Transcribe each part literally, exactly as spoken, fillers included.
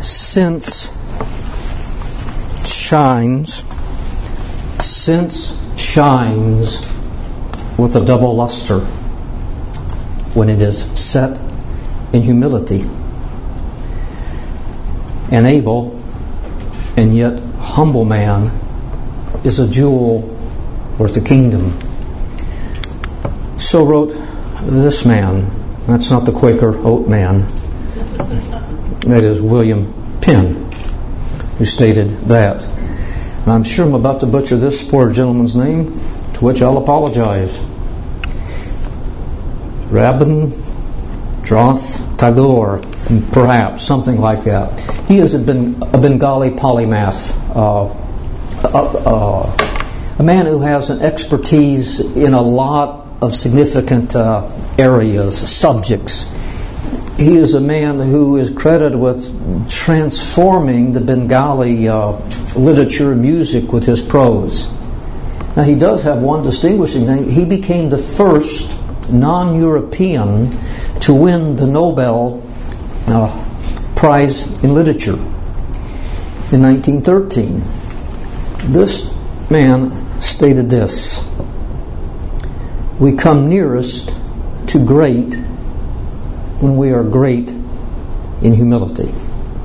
sense shines, sense shines with a double luster when it is set in humility. An able and yet humble man is a jewel worth a kingdom. So wrote this man. That's not the Quaker oat man. That is William Penn, who stated that. And I'm sure I'm about to butcher this poor gentleman's name, to which I'll apologize. Rabindranath Tagore, perhaps, something like that. He is a, ben, a Bengali polymath, uh, uh, uh, a man who has an expertise in a lot of significant uh, areas, subjects. He is a man who is credited with transforming the Bengali uh, literature and music with his prose. Now, he does have one distinguishing thing. He became the first non-European to win the Nobel uh, Prize in Literature in nineteen thirteen. This man stated this: "We come nearest to great when we are great in humility."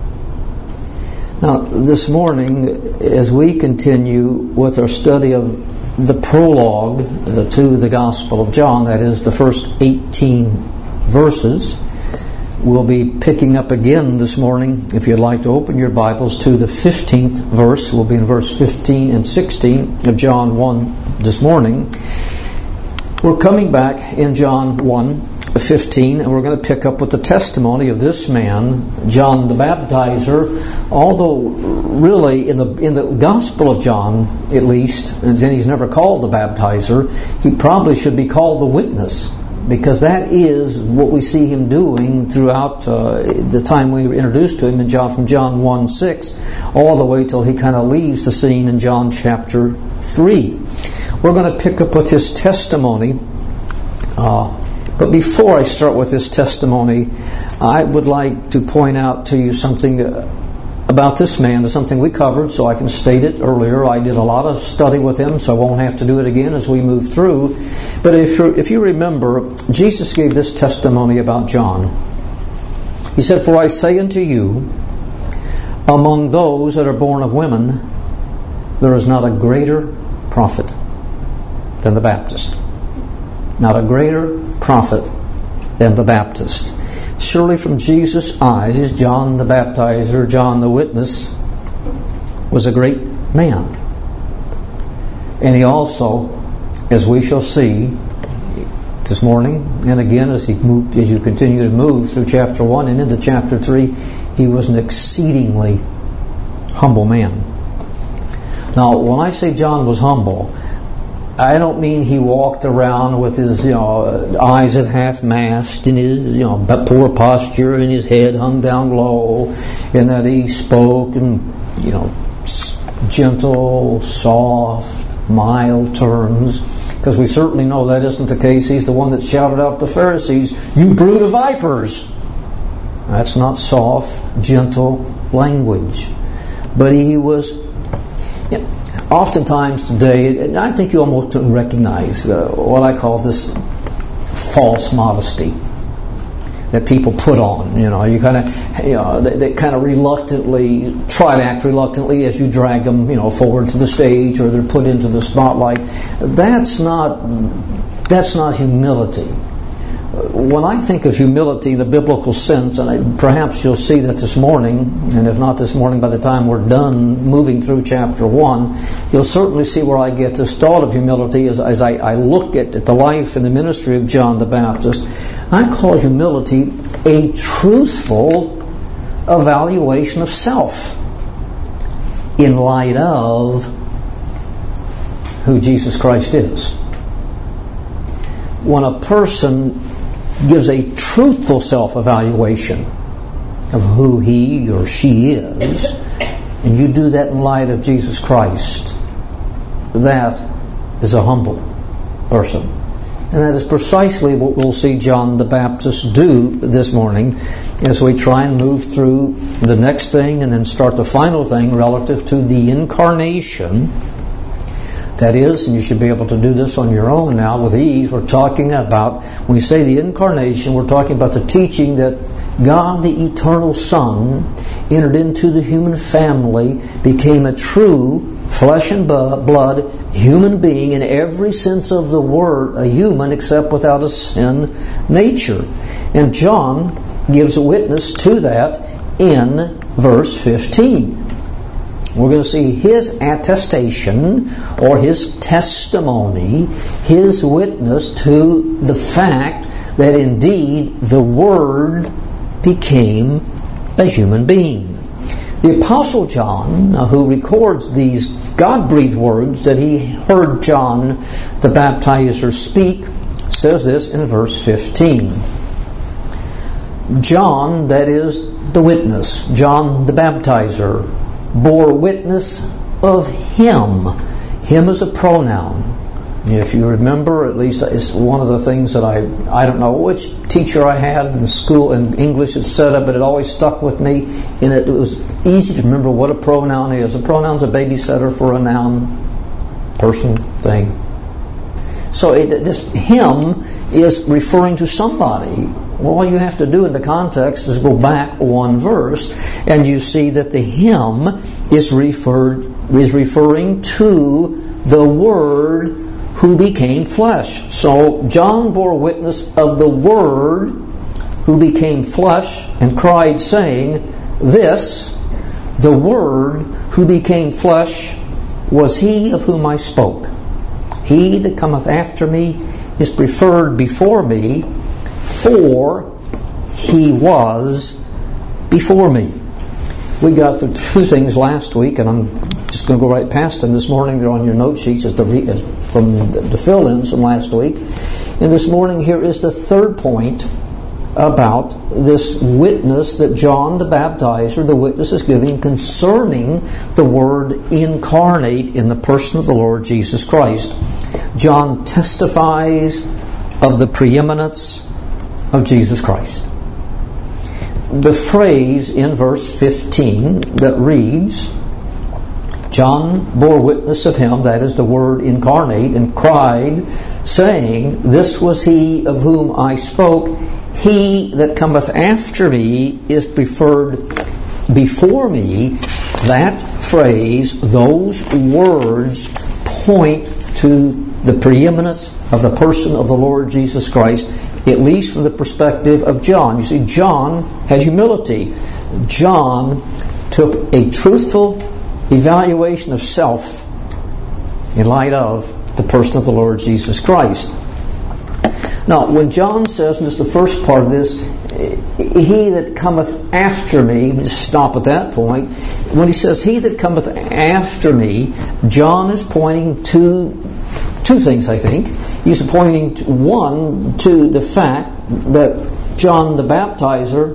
Now, this morning, as we continue with our study of the prologue uh, to the Gospel of John, that is, the first eighteen verses, we'll be picking up again this morning, if you'd like to open your Bibles, to the fifteenth verse. We'll be in verse fifteen and sixteen of John one this morning. We're coming back in John one fifteen, and we're going to pick up with the testimony of this man, John the Baptizer. Although really in the in the Gospel of John, at least, and then he's never called the Baptizer, he probably should be called the Witness, because that is what we see him doing throughout uh, the time we were introduced to him in John, from John one six all the way till he kind of leaves the scene in John chapter three. We're going to pick up with his testimony. Uh, But before I start with this testimony, I would like to point out to you something about this man. There's something we covered, so I can state it earlier. I did a lot of study with him, so I won't have to do it again as we move through. But if, if you remember, Jesus gave this testimony about John. He said, "For I say unto you, among those that are born of women, there is not a greater prophet than the Baptist." Not a greater prophet than the Baptist. Surely from Jesus' eyes, John the Baptizer, John the Witness, was a great man. And he also, as we shall see this morning, and again as he moved, as you continue to move through chapter one and into chapter three, he was an exceedingly humble man. Now, when I say John was humble, I don't mean he walked around with his, you know, eyes at half-mast and his, you know, poor posture and his head hung down low, and that he spoke in, you know, gentle, soft, mild terms. Because we certainly know that isn't the case. He's the one that shouted out to the Pharisees, "You brood of vipers!" That's not soft, gentle language. But he was... You know, oftentimes today, and I think you almost don't recognize uh, what I call this false modesty that people put on. You know, you kind of, you know, they, they kind of reluctantly try to act reluctantly as you drag them, you know, forward to the stage or they're put into the spotlight. That's not that's not humility. When I think of humility in the biblical sense, and I, perhaps you'll see that this morning, and if not this morning, by the time we're done moving through chapter one, you'll certainly see where I get this thought of humility as, as I, I look at, at the life and the ministry of John the Baptist. I call humility a truthful evaluation of self in light of who Jesus Christ is. When a person gives a truthful self-evaluation of who he or she is, and you do that in light of Jesus Christ, that is a humble person. And that is precisely what we'll see John the Baptist do this morning as we try and move through the next thing and then start the final thing relative to the incarnation. That is, and you should be able to do this on your own now with ease, we're talking about, when we say the incarnation, we're talking about the teaching that God, the eternal Son, entered into the human family, became a true flesh and blood human being in every sense of the word, a human except without a sin nature. And John gives witness to that in verse fifteen. We're going to see his attestation or his testimony, his witness to the fact that indeed the Word became a human being. The Apostle John, who records these God-breathed words that he heard John the Baptizer speak, says this in verse fifteen. John, that is the witness, John the Baptizer, bore witness of him. Him is a pronoun. If you remember, at least it's one of the things that I, I don't know which teacher I had in school in English had said it, but it always stuck with me. And it, it was easy to remember what a pronoun is. A pronoun's a babysitter for a noun, person, thing. So it, this him is referring to somebody. All you have to do in the context is go back one verse, and you see that the him is referred is referring to the Word who became flesh. So John bore witness of the Word who became flesh and cried, saying, "This, the Word who became flesh, was he of whom I spoke. He that cometh after me is preferred before me, for he was before me." We got through two things last week, and I'm just going to go right past them this morning. They're on your note sheets as the re- as from the, the fill-ins from last week. And this morning here is the third point about this witness that John the Baptizer, the witness, is giving concerning the Word incarnate in the person of the Lord Jesus Christ. John testifies of the preeminence of Jesus Christ. The phrase in verse fifteen that reads, John bore witness of him, that is the Word incarnate, and cried, saying, "This was he of whom I spoke. He that cometh after me is preferred before me." That phrase, those words, point to the preeminence of the person of the Lord Jesus Christ, at least from the perspective of John. You see, John had humility. John took a truthful evaluation of self in light of the person of the Lord Jesus Christ. Now, when John says, and this is the first part of this, "He that cometh after me," just stop at that point. When he says, "He that cometh after me," John is pointing to two things, I think. He's pointing, to, one, to the fact that John the Baptizer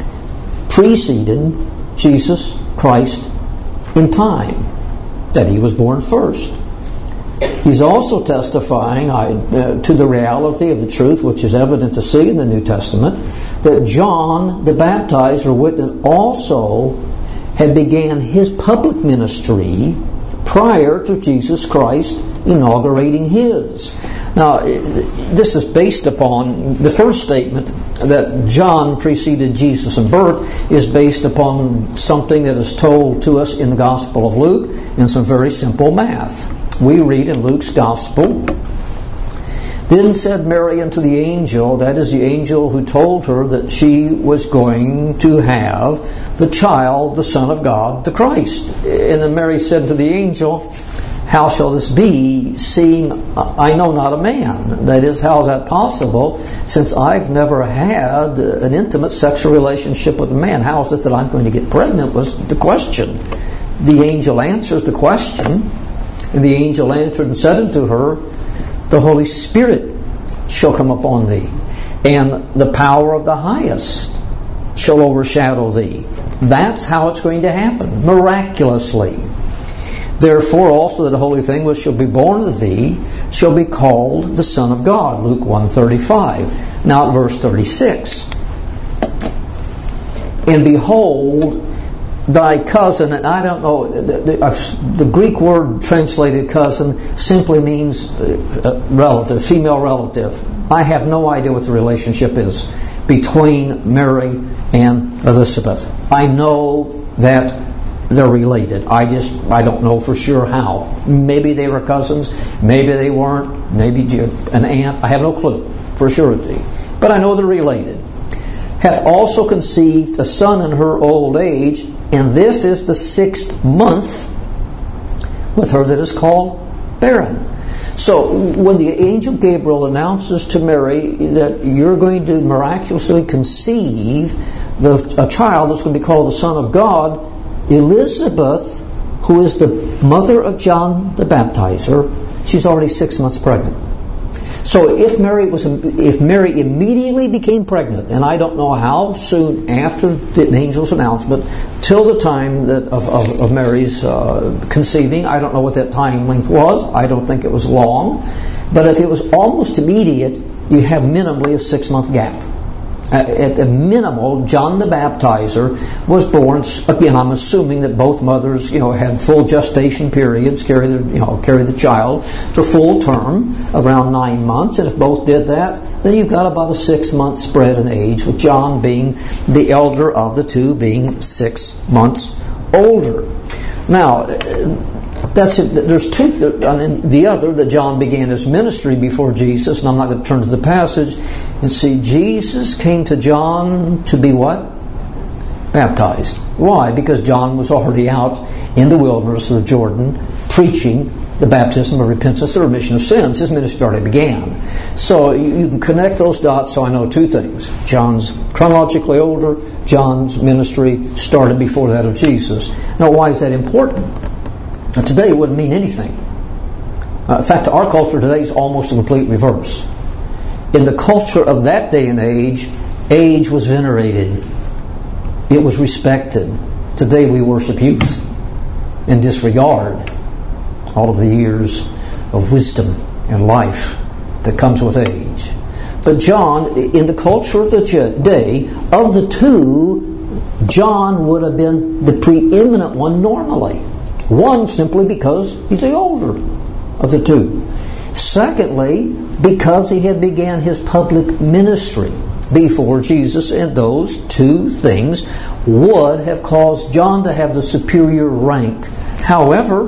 preceded Jesus Christ in time, that he was born first. He's also testifying uh, to the reality of the truth, which is evident to see in the New Testament, that John the Baptizer witness also had began his public ministry prior to Jesus Christ inaugurating his. Now, this is based upon the first statement that John preceded Jesus in birth is based upon something that is told to us in the Gospel of Luke in some very simple math. We read in Luke's Gospel, "Then said Mary unto the angel," that is the angel who told her that she was going to have the child, the Son of God, the Christ. And then Mary said to the angel, "How shall this be, seeing I know not a man?" That is, how is that possible, since I've never had an intimate sexual relationship with a man? How is it that I'm going to get pregnant, was the question. The angel answers the question, and the angel answered and said unto her, "The Holy Spirit shall come upon thee, and the power of the highest shall overshadow thee." That's how it's going to happen, miraculously. Therefore also the holy thing which shall be born of thee shall be called the Son of God. Luke one thirty-five. Now at verse thirty-six. And behold, thy cousin, and I don't know, the, the, the Greek word translated cousin simply means uh, relative, female relative. I have no idea what the relationship is between Mary and Elizabeth. I know that they're related. I just, I don't know for sure how. Maybe they were cousins, maybe they weren't, maybe an aunt. I have no clue for surety. But I know they're related. Hath also conceived a son in her old age, and this is the sixth month with her that is called barren. So when the angel Gabriel announces to Mary that you're going to miraculously conceive the, a child that's going to be called the Son of God, Elizabeth, who is the mother of John the Baptizer, she's already six months pregnant. So if Mary was, if Mary immediately became pregnant, and I don't know how soon after the angel's announcement, till the time that of, of, of Mary's uh, conceiving, I don't know what that time length was. I don't think it was long, but if it was almost immediate, you have minimally a six month gap. At the minimal, John the Baptizer was born. Again, I'm assuming that both mothers, you know, had full gestation periods, carry the, you know, carry the child for full term, around nine months. And if both did that, then you've got about a six-month spread in age, with John being the elder of the two, being six months older. Now, that's it. There's two. And the other, that John began his ministry before Jesus, and I'm not going to turn to the passage. And see, Jesus came to John to be what? Baptized. Why? Because John was already out in the wilderness of Jordan preaching the baptism of repentance, the remission of sins. His ministry already began. So you, you can connect those dots. So I know two things. John's chronologically older. John's ministry started before that of Jesus. Now, why is that important? Now, today it wouldn't mean anything. Uh, in fact, our culture today is almost a complete reverse. In the culture of that day and age, age was venerated. It was respected. Today we worship youth and disregard all of the years of wisdom and life that comes with age. But John, in the culture of the day, of the two, John would have been the preeminent one normally. One, simply because he's the older of the two. Secondly, because he had began his public ministry before Jesus, and those two things would have caused John to have the superior rank. However,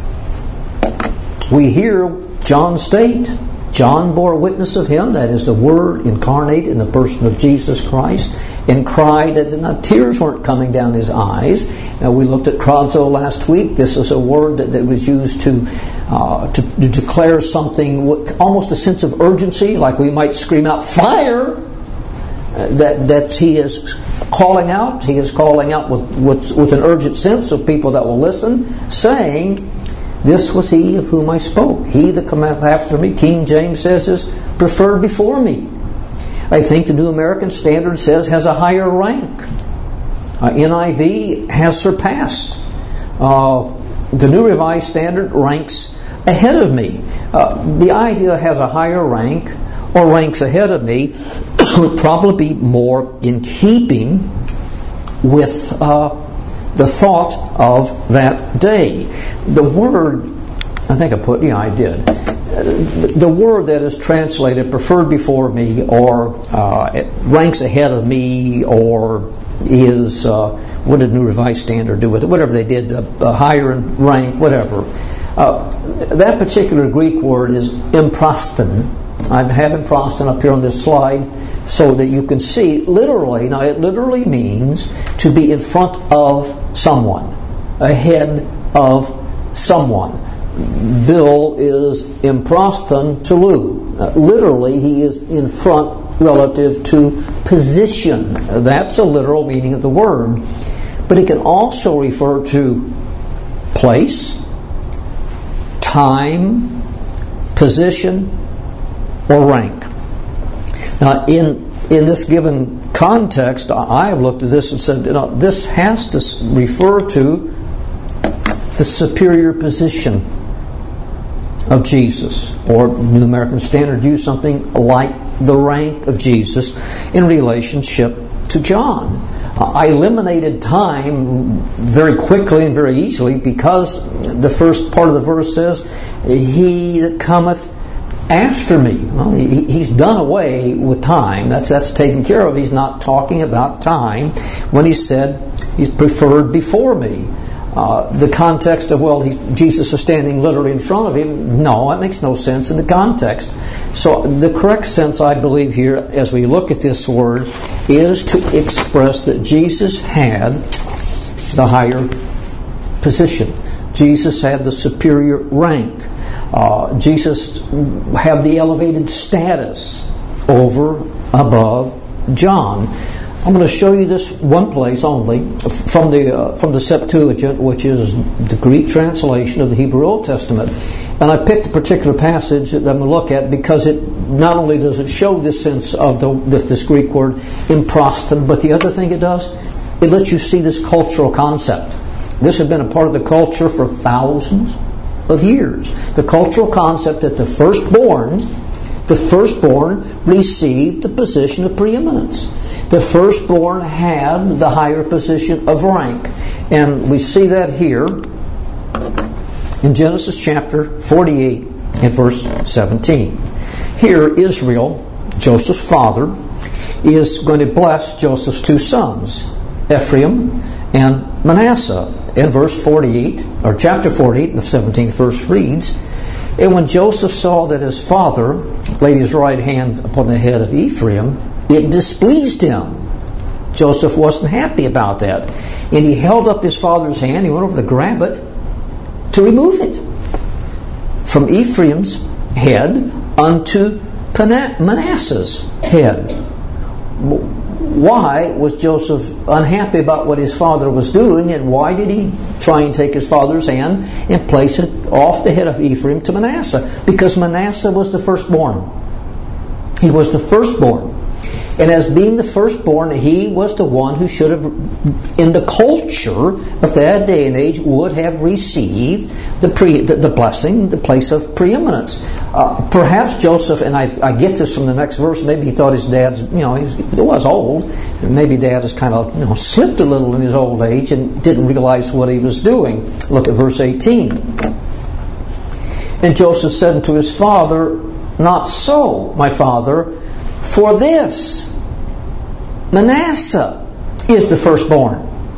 we hear John state, John bore witness of him, that is the Word incarnate in the person of Jesus Christ, and cried that now, tears weren't coming down his eyes. Now, we looked at krazo last week. This is a word that, that was used to, uh, to to declare something with almost a sense of urgency, like we might scream out, fire! Uh, that that he is calling out. He is calling out with, with, with an urgent sense of people that will listen, saying, this was he of whom I spoke. He that cometh after me, King James says, is preferred before me. I think the New American Standard says has a higher rank. Uh, N I V has surpassed. Uh, the New Revised Standard ranks ahead of me. Uh, the idea has a higher rank or ranks ahead of me would probably be more in keeping with uh, the thought of that day. The word, I think I put, yeah, I did. The word that is translated preferred before me, or uh, it ranks ahead of me, or is, uh, what did New Revised Standard do with it? Whatever they did, uh, uh, higher in rank, whatever. Uh, that particular Greek word is emproston. I have emproston up here on this slide so that you can see literally. Now, it literally means to be in front of someone, ahead of someone. Bill is emproston to Lou. Uh, literally, he is in front relative to position. That's a literal meaning of the word. But it can also refer to place, time, position, or rank. Now, in in this given context, I have looked at this and said, you know, this has to refer to the superior position of Jesus, or New American Standard use something like the rank of Jesus in relationship to John. Uh, I eliminated time very quickly and very easily because the first part of the verse says, "He that cometh after me." Well, he, he's done away with time. That's that's taken care of. He's not talking about time when he said he's preferred before me. Uh, the context of, well, he, Jesus is standing literally in front of him, no, that makes no sense in the context. So the correct sense, I believe, here, as we look at this word, is to express that Jesus had the higher position. Jesus had the superior rank. Uh, Jesus had the elevated status over, above John. I'm going to show you this one place only from the uh, from the Septuagint, which is the Greek translation of the Hebrew Old Testament. And I picked a particular passage that I'm going to look at because it not only does it show this sense of the, this Greek word improston, but the other thing it does, it lets you see this cultural concept. This has been a part of the culture for thousands of years. The cultural concept that the firstborn, the firstborn received the position of preeminence. The firstborn had the higher position of rank. And we see that here in Genesis chapter forty-eight and verse seventeen. Here Israel, Joseph's father, is going to bless Joseph's two sons, Ephraim and Manasseh. In verse forty-eight, or chapter forty-eight, the seventeenth verse reads, "And when Joseph saw that his father laid his right hand upon the head of Ephraim, it displeased him." Joseph wasn't happy about that. And he held up his father's hand, he went over to grab it, to remove it from Ephraim's head unto Manasseh's head. Why was Joseph unhappy about what his father was doing, and why did he try and take his father's hand and place it off the head of Ephraim to Manasseh? Because Manasseh was the firstborn. He was the firstborn. And as being the firstborn, he was the one who should have, in the culture of that day and age, would have received the pre, the, the blessing, the place of preeminence. Uh, perhaps Joseph, and I, I get this from the next verse, maybe he thought his dad's, you know, he was, he was old, and maybe dad has kind of, you know, slipped a little in his old age and didn't realize what he was doing. Look at verse eighteen. "And Joseph said unto his father, Not so, my father, for this Manasseh is the firstborn."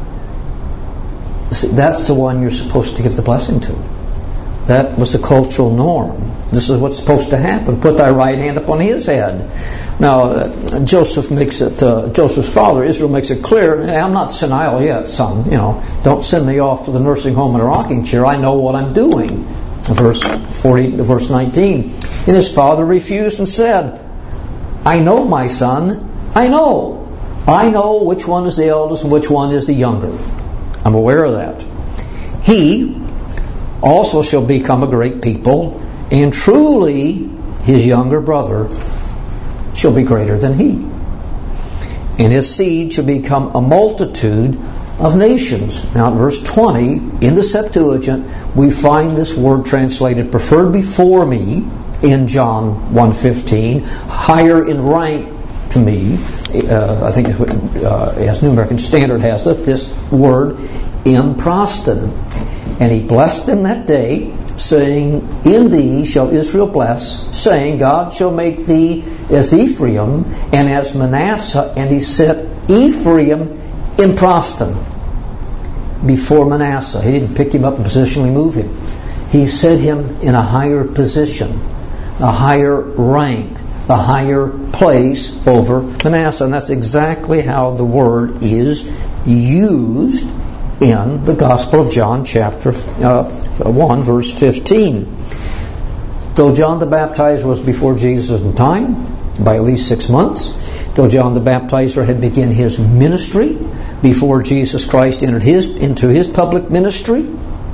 See, that's the one you're supposed to give the blessing to. That was the cultural norm. This is what's supposed to happen. Put thy right hand upon his head. Now, uh, Joseph makes it, uh, Joseph's father, Israel, makes it clear, hey, I'm not senile yet, son. You know, don't send me off to the nursing home in a rocking chair. I know what I'm doing. Verse forty, verse nineteen. "And his father refused and said, I know, my son, I know. I know which one is the eldest and which one is the younger. I'm aware of that. He also shall become a great people, and truly his younger brother shall be greater than he. And his seed shall become a multitude of nations." Now in verse twenty, in the Septuagint, we find this word translated preferred before me in John one fifteen, higher in rank to me. Uh, I think uh, as New American Standard has it, this word improston. "And he blessed them that day, saying, In thee shall Israel bless, saying, God shall make thee as Ephraim and as Manasseh. And he set Ephraim improston before Manasseh." He didn't pick him up and positionally move him. He set him in a higher position, a higher rank, a higher place over Manasseh. And that's exactly how the word is used in the Gospel of John, chapter uh, one, verse fifteen. "Though John the Baptizer was before Jesus in time, by at least six months, though John the Baptizer had begun his ministry before Jesus Christ entered his into his public ministry,"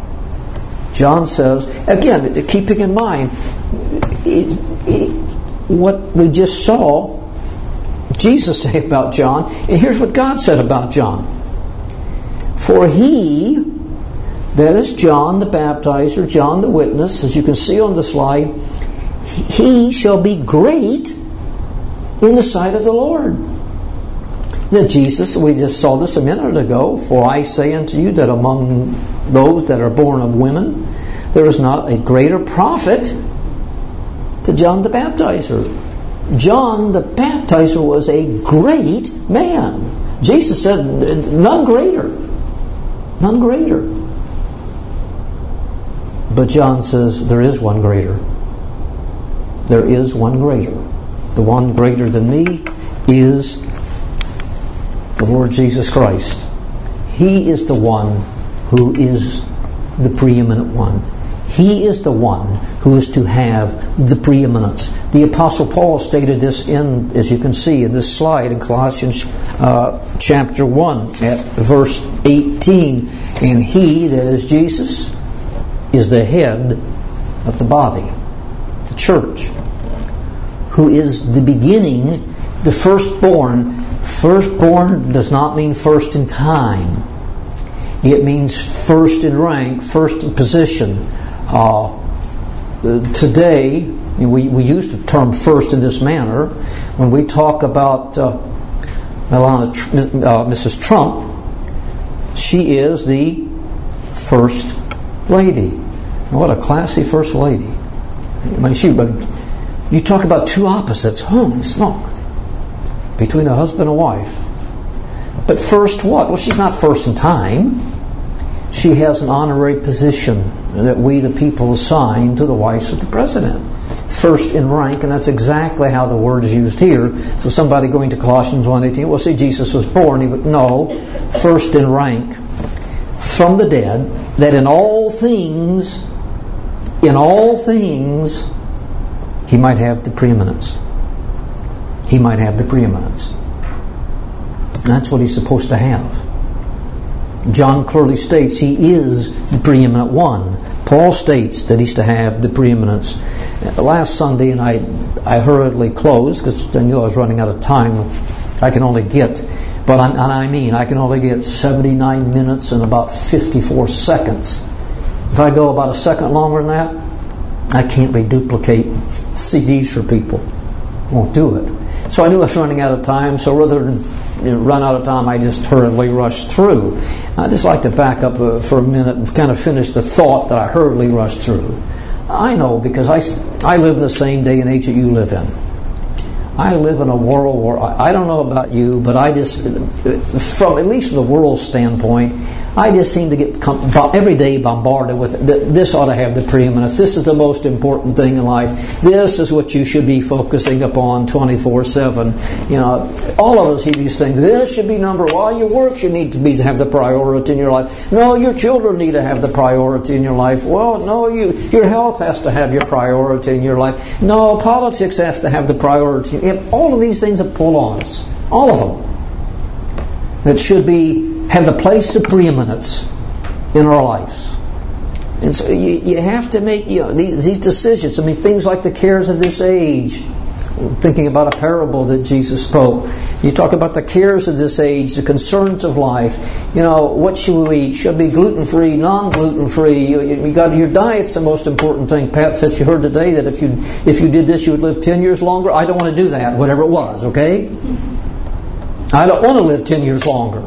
John says, again, keeping in mind it, it, what we just saw Jesus say about John, and here's what God said about John. "For he That is John the baptizer, John the witness, as you can see on the slide. He shall be great in the sight of the Lord. That Jesus, we just saw this a minute ago, for I say unto you that among those that are born of women, there is not a greater prophet than John the baptizer. John the baptizer was a great man. Jesus said, none greater. None greater. But John says, there is one greater. There is one greater. The one greater than me is the Lord Jesus Christ. He is the one who is the preeminent one. He is the one who is to have the preeminence. The Apostle Paul stated this in, as you can see in this slide, in Colossians uh, chapter one at verse eighteen. And he, that is Jesus, is the head of the body, the church, who is the beginning, the firstborn. Firstborn does not mean first in time. It means first in rank, first in position. Uh, today, we, we use the term first in this manner. When we talk about uh, Melania, uh, Missus Trump, she is the first lady. What a classy first lady. I mean, she, but you talk about two opposites. Holy smoke. Between a husband and wife. But first what? Well, she's not first in time. She has an honorary position that we, the people, assign to the wives of the president. First in rank, and that's exactly how the word is used here. So somebody going to Colossians one eighteen, well, see, Jesus was born. He would, no, first in rank from the dead, that in all things, in all things, he might have the preeminence. He might have the preeminence. And that's what he's supposed to have. John clearly states he is the preeminent one. Paul states that he's to have the preeminence. Last Sunday, and I I hurriedly closed because I knew I was running out of time. I can only get, but I'm, and I mean, I can only get seventy-nine minutes and about fifty-four seconds. If I go about a second longer than that, I can't reduplicate C Ds for people. Won't do it. So I knew I was running out of time, so rather than you know, run out of time, I just hurriedly rushed through. I'd just like to back up uh, for a minute and kind of finish the thought that I hurriedly rushed through. I know because I, I live the same day and age that you live in. I live in a world where, I, I don't know about you, but I just, from at least from the world standpoint, I just seem to get every day bombarded with this ought to have the preeminence. This is the most important thing in life. This is what you should be focusing upon twenty-four seven. You know, all of us hear these things. This should be number one. Your work should need to be to have the priority in your life. No, your children need to have the priority in your life. Well, no, you your health has to have your priority in your life. No, politics has to have the priority. All of these things that pull on us. All of them. That should be have the place of preeminence in our lives. And so you, you have to make you know, these, these decisions. I mean, things like the cares of this age. I'm thinking about a parable that Jesus spoke. You talk about the cares of this age, the concerns of life. You know, what should we eat? Should be gluten-free, non-gluten-free. You, you got your diet's the most important thing. Pat said she heard today that if you if you did this, you would live ten years longer. I don't want to do that, whatever it was. Okay, I don't want to live ten years longer.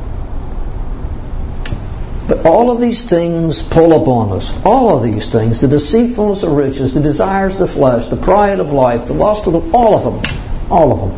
But all of these things pull upon us. All of these things, the deceitfulness of riches, the desires of the flesh, the pride of life, the lust of the, all of them. All of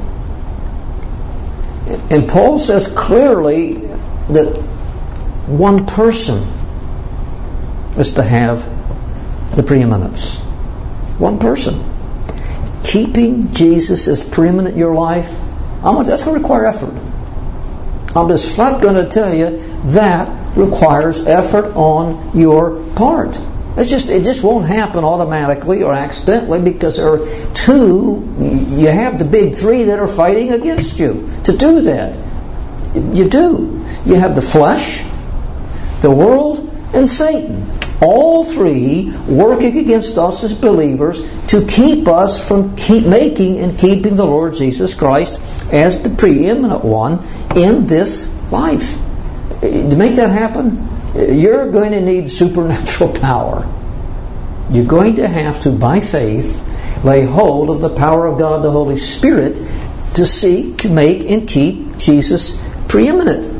them. And Paul says clearly that one person is to have the preeminence. One person. Keeping Jesus as preeminent in your life, I'm, that's going to require effort. I'm just flat going to tell you that requires effort on your part. It's just it just won't happen automatically or accidentally because there are two. You have the big three that are fighting against you to do that. You do. You have the flesh, the world, and Satan. All three working against us as believers to keep us from keep making and keeping the Lord Jesus Christ as the preeminent one in this life. To make that happen, You're going to need supernatural power. You're going to have to, by faith, lay hold of the power of God, the Holy Spirit, to seek to make and keep Jesus preeminent.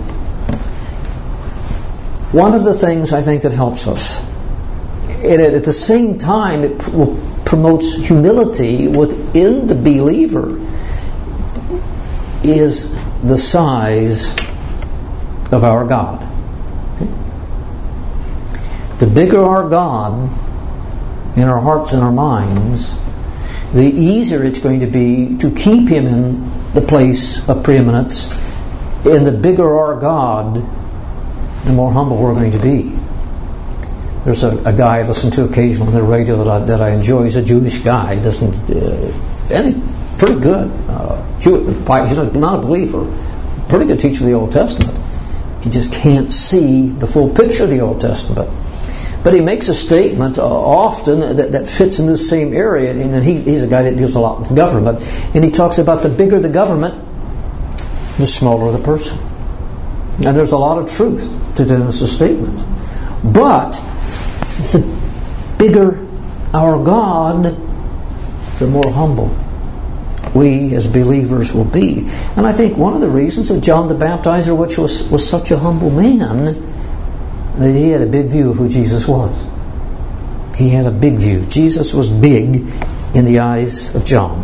One of the things I think that helps us, and at the same time it promotes humility within the believer, is the size of our God. Okay? The bigger our God in our hearts and our minds, the easier it's going to be to keep Him in the place of preeminence. And the bigger our God, the more humble we're going to be. There's a, a guy I listen to occasionally on the radio that I, that I enjoy. He's a Jewish guy. He doesn't, uh, and he's pretty good. Uh, Jew, he's not a believer. Pretty good teacher of the Old Testament. He just can't see the full picture of the Old Testament. But he makes a statement uh, often that, that fits in this same area, and he, he's a guy that deals a lot with government. And he talks about the bigger the government, the smaller the person. And there's a lot of truth to Dennis' statement. But the bigger our God, the more humble we as believers will be. And I think one of the reasons that John the Baptizer, which was, was such a humble man, that he had a big view of who Jesus was. He had a big view. Jesus was big in the eyes of John.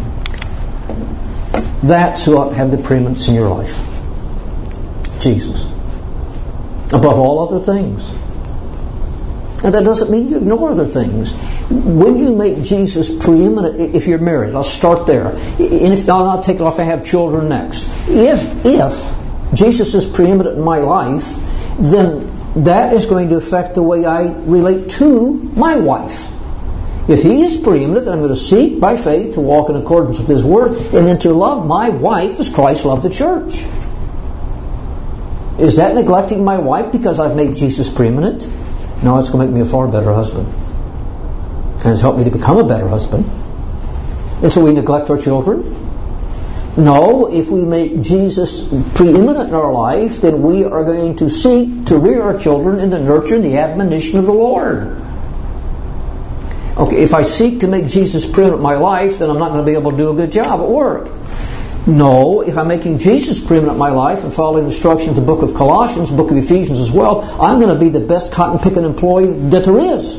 That's who ought to have the preeminence in your life. Jesus. Above all other things. And that doesn't mean you ignore other things. When you make Jesus preeminent, if you're married, I'll start there. And if I'll not take it off, I have children next. If, if Jesus is preeminent in my life, then that is going to affect the way I relate to my wife. If He is preeminent, then I'm going to seek by faith to walk in accordance with His Word, and then to love my wife as Christ loved the church. Is that neglecting my wife because I've made Jesus preeminent? No, it's going to make me a far better husband. And it's helped me to become a better husband. And so we neglect our children? No, if we make Jesus preeminent in our life, then we are going to seek to rear our children in the nurture and the admonition of the Lord. Okay, if I seek to make Jesus preeminent in my life, then I'm not going to be able to do a good job at work. No, if I'm making Jesus preeminent in my life and following the instructions of the book of Colossians, book of Ephesians as well, I'm going to be the best cotton-picking employee that there is.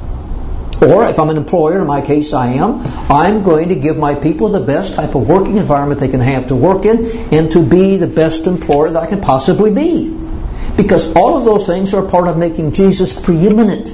Or if I'm an employer, in my case I am, I'm going to give my people the best type of working environment they can have to work in, and to be the best employer that I can possibly be. Because all of those things are part of making Jesus preeminent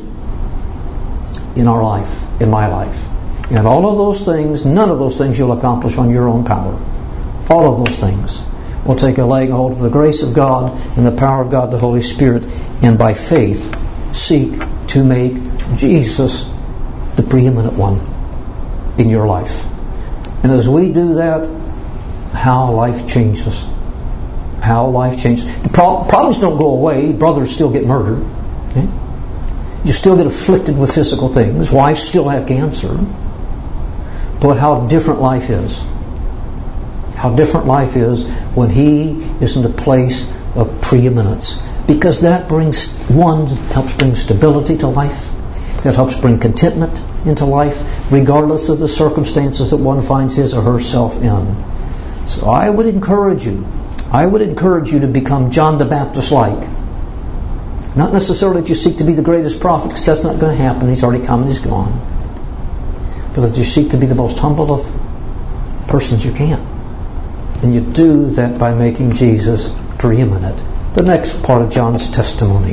in our life, in my life. And all of those things, none of those things you'll accomplish on your own power. All of those things will take a laying hold of the grace of God and the power of God, the Holy Spirit, and by faith seek to make Jesus the preeminent one in your life. And as we do that, how life changes. How life changes. The pro- problems don't go away. Brothers still get murdered. Okay? You still get afflicted with physical things. Wives still have cancer. But how different life is. How different life is when He is in the place of preeminence. Because that brings, one, helps bring stability to life. That helps bring contentment into life, regardless of the circumstances that one finds his or herself in. So I would encourage you, I would encourage you to become John the Baptist-like. Not necessarily that you seek to be the greatest prophet, because that's not going to happen. He's already come and He's gone. But that you seek to be the most humble of persons you can. And you do that by making Jesus preeminent. The next part of John's testimony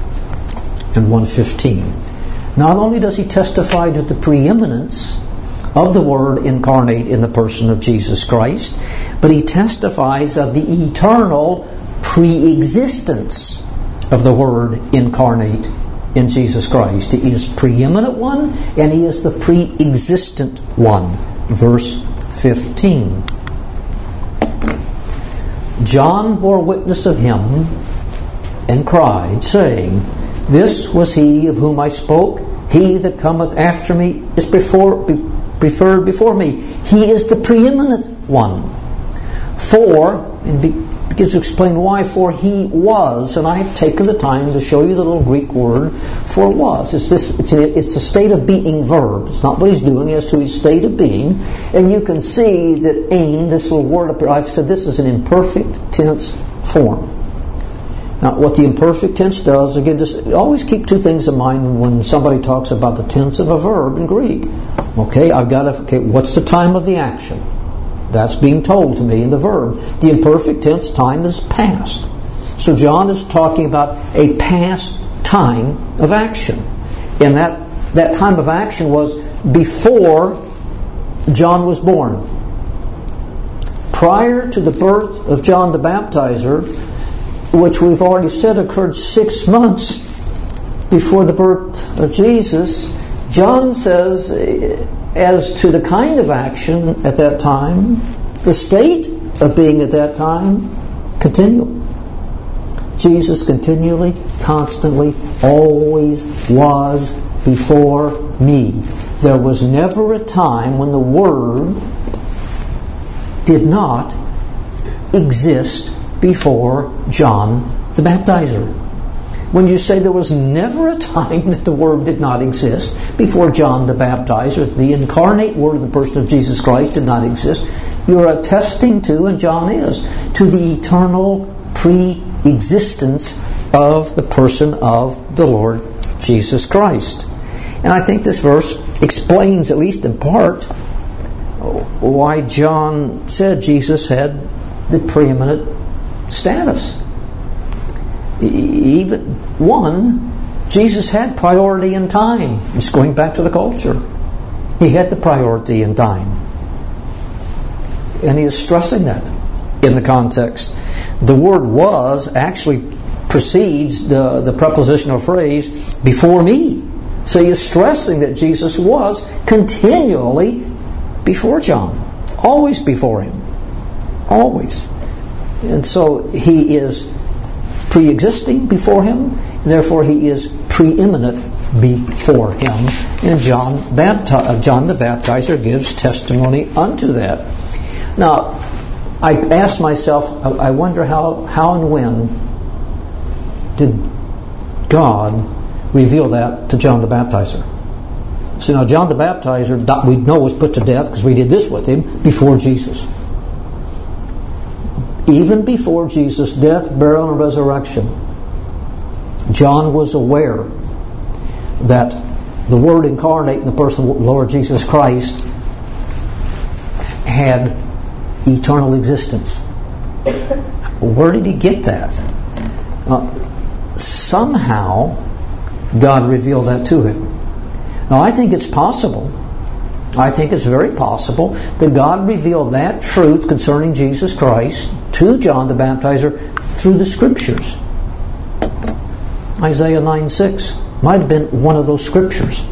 in one fifteen. Not only does he testify to the preeminence of the Word incarnate in the person of Jesus Christ, but he testifies of the eternal pre-existence of the Word incarnate in Jesus Christ. He is preeminent one, and He is the pre-existent one. Verse fifteen. John bore witness of Him and cried, saying, This was He of whom I spoke. He that cometh after me is before, be, preferred before me. He is the preeminent one. For, and be, begins to explain why. For he was, and I've taken the time to show you the little Greek word for was. It's this. It's a, it's a state of being verb. It's not what he's doing as to his state of being. And you can see that ain, this little word up here, I've said this is an imperfect tense form. Now, what the imperfect tense does, again, just always keep two things in mind when somebody talks about the tense of a verb in Greek. Okay, I've got to, okay, what's the time of the action? That's being told to me in the verb. The imperfect tense time is past. So John is talking about a past time of action. And that, that time of action was before John was born. Prior to the birth of John the Baptizer, which we've already said occurred six months before the birth of Jesus, John says, as to the kind of action at that time, the state of being at that time, continual. Jesus continually, constantly, always was before me. There was never a time when the Word did not exist before John the Baptizer. When you say there was never a time that the Word did not exist before John the Baptizer, the incarnate Word of the person of Jesus Christ did not exist, you're attesting to, and John is, to the eternal pre-existence of the person of the Lord Jesus Christ. And I think this verse explains, at least in part, why John said Jesus had the preeminent status. Even one, Jesus had priority in time. It's going back to the culture. He had the priority in time. And he is stressing that in the context. The word was actually precedes the, the prepositional phrase, before me. So he is stressing that Jesus was continually before John. Always before him. Always. And so he is pre-existing before him, and therefore he is preeminent before him. And John, Bapti- John the Baptizer gives testimony unto that. Now, I asked myself, I wonder how, how and when did God reveal that to John the Baptizer? So now John the Baptizer, we know, was put to death because we did this with him before Jesus. Even before Jesus' death, burial, and resurrection, John was aware that the Word incarnate in the person of the Lord Jesus Christ had eternal existence. Where did he get that? Uh, somehow, God revealed that to him. Now, I think it's possible, I think it's very possible that God revealed that truth concerning Jesus Christ to John the Baptizer through the Scriptures. Isaiah nine six might have been one of those Scriptures.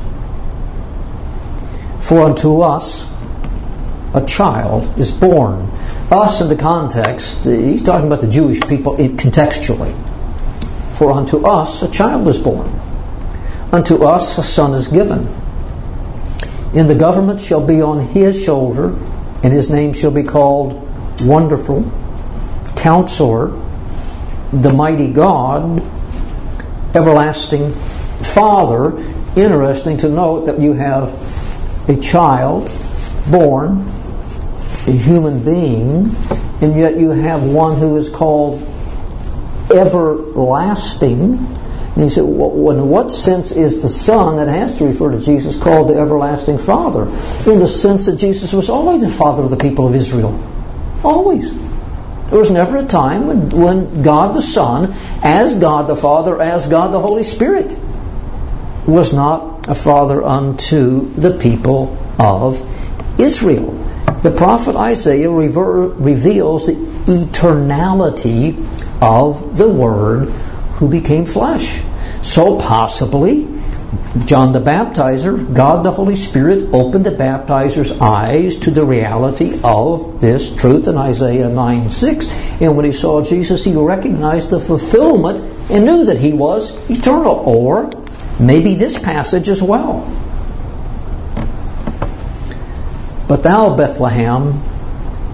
For unto us a child is born. Us in the context, he's talking about the Jewish people contextually. For unto us a child is born. Unto us a son is given. And the government shall be on his shoulder, and his name shall be called Wonderful, Counselor, the Mighty God, Everlasting Father. Interesting to note that you have a child born, a human being, and yet you have one who is called Everlasting. And he said, well, in what sense is the Son that has to refer to Jesus called the Everlasting Father? In the sense that Jesus was always the Father of the people of Israel. Always. There was never a time when, when God the Son, as God the Father, as God the Holy Spirit, was not a Father unto the people of Israel. The prophet Isaiah rever- reveals the eternality of the Word who became flesh. So possibly, John the Baptizer, God the Holy Spirit, opened the baptizer's eyes to the reality of this truth in Isaiah nine six. And when he saw Jesus, he recognized the fulfillment and knew that he was eternal. Or maybe this passage as well. But thou, Bethlehem,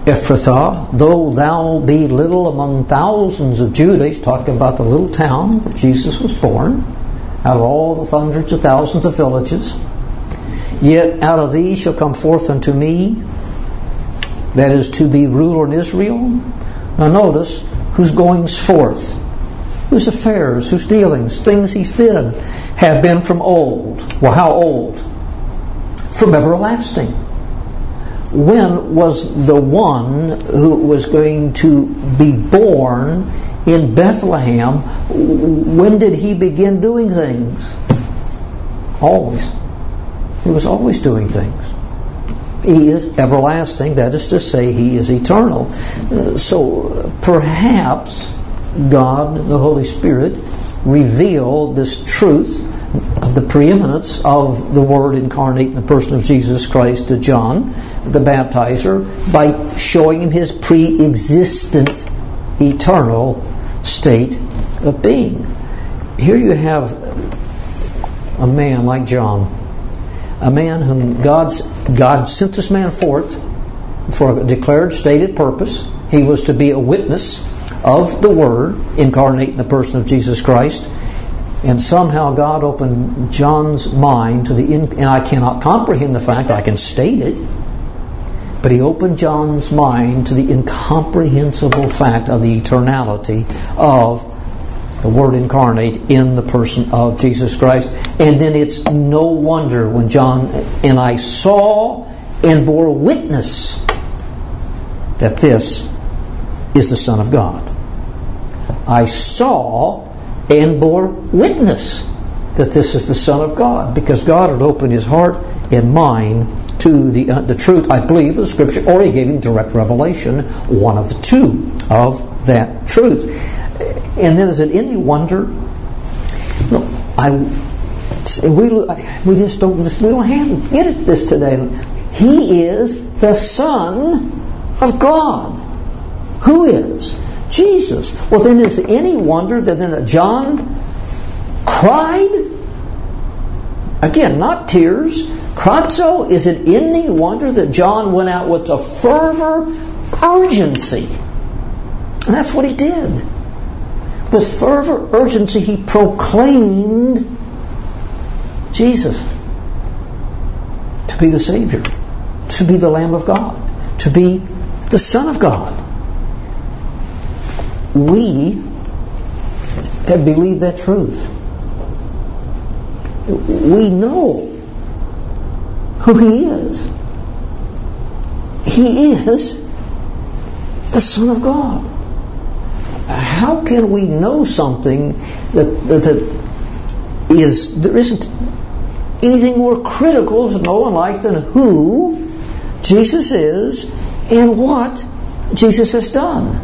Ephrathah, though thou be little among thousands of Judah, he's talking about the little town that Jesus was born, out of all the hundreds of thousands of villages, yet out of thee shall come forth unto me, that is to be ruler in Israel. Now notice, whose goings forth, whose affairs, whose dealings, things he did, have been from old. Well, how old? From everlasting. When was the one who was going to be born in Bethlehem, when did he begin doing things? Always. He was always doing things. He is everlasting, that is to say, he is eternal. Uh, so perhaps God, the Holy Spirit, revealed this truth of the preeminence of the Word incarnate in the person of Jesus Christ to John the Baptizer by showing him his pre-existent eternal state of being. Here you have a man like John, a man whom God's, God sent this man forth for a declared, stated purpose. He was to be a witness of the Word incarnate in the person of Jesus Christ. And somehow God opened John's mind to the, in, and I cannot comprehend the fact, I can state it, but he opened John's mind to the incomprehensible fact of the eternality of the Word incarnate in the person of Jesus Christ. And then it's no wonder when John, and I saw and bore witness that this is the Son of God. I saw and bore witness that this is the Son of God, because God had opened his heart and mind to the uh, the truth, I believe, of the Scripture, or he gave him direct revelation, one of the two of that truth. And then is it any wonder? No, I we we just don't we don't have get it this today. He is the Son of God. Who is? Jesus. Well, then is it any wonder that then John cried? Again, not tears. Krazo, is it any wonder that John went out with a fervor, urgency? And that's what he did. With fervor, urgency, he proclaimed Jesus to be the Savior, to be the Lamb of God, to be the Son of God. We have believed that truth. We know who He is. He is the Son of God. How can we know something that, that, that is, there isn't anything more critical to know in life than who Jesus is and what Jesus has done?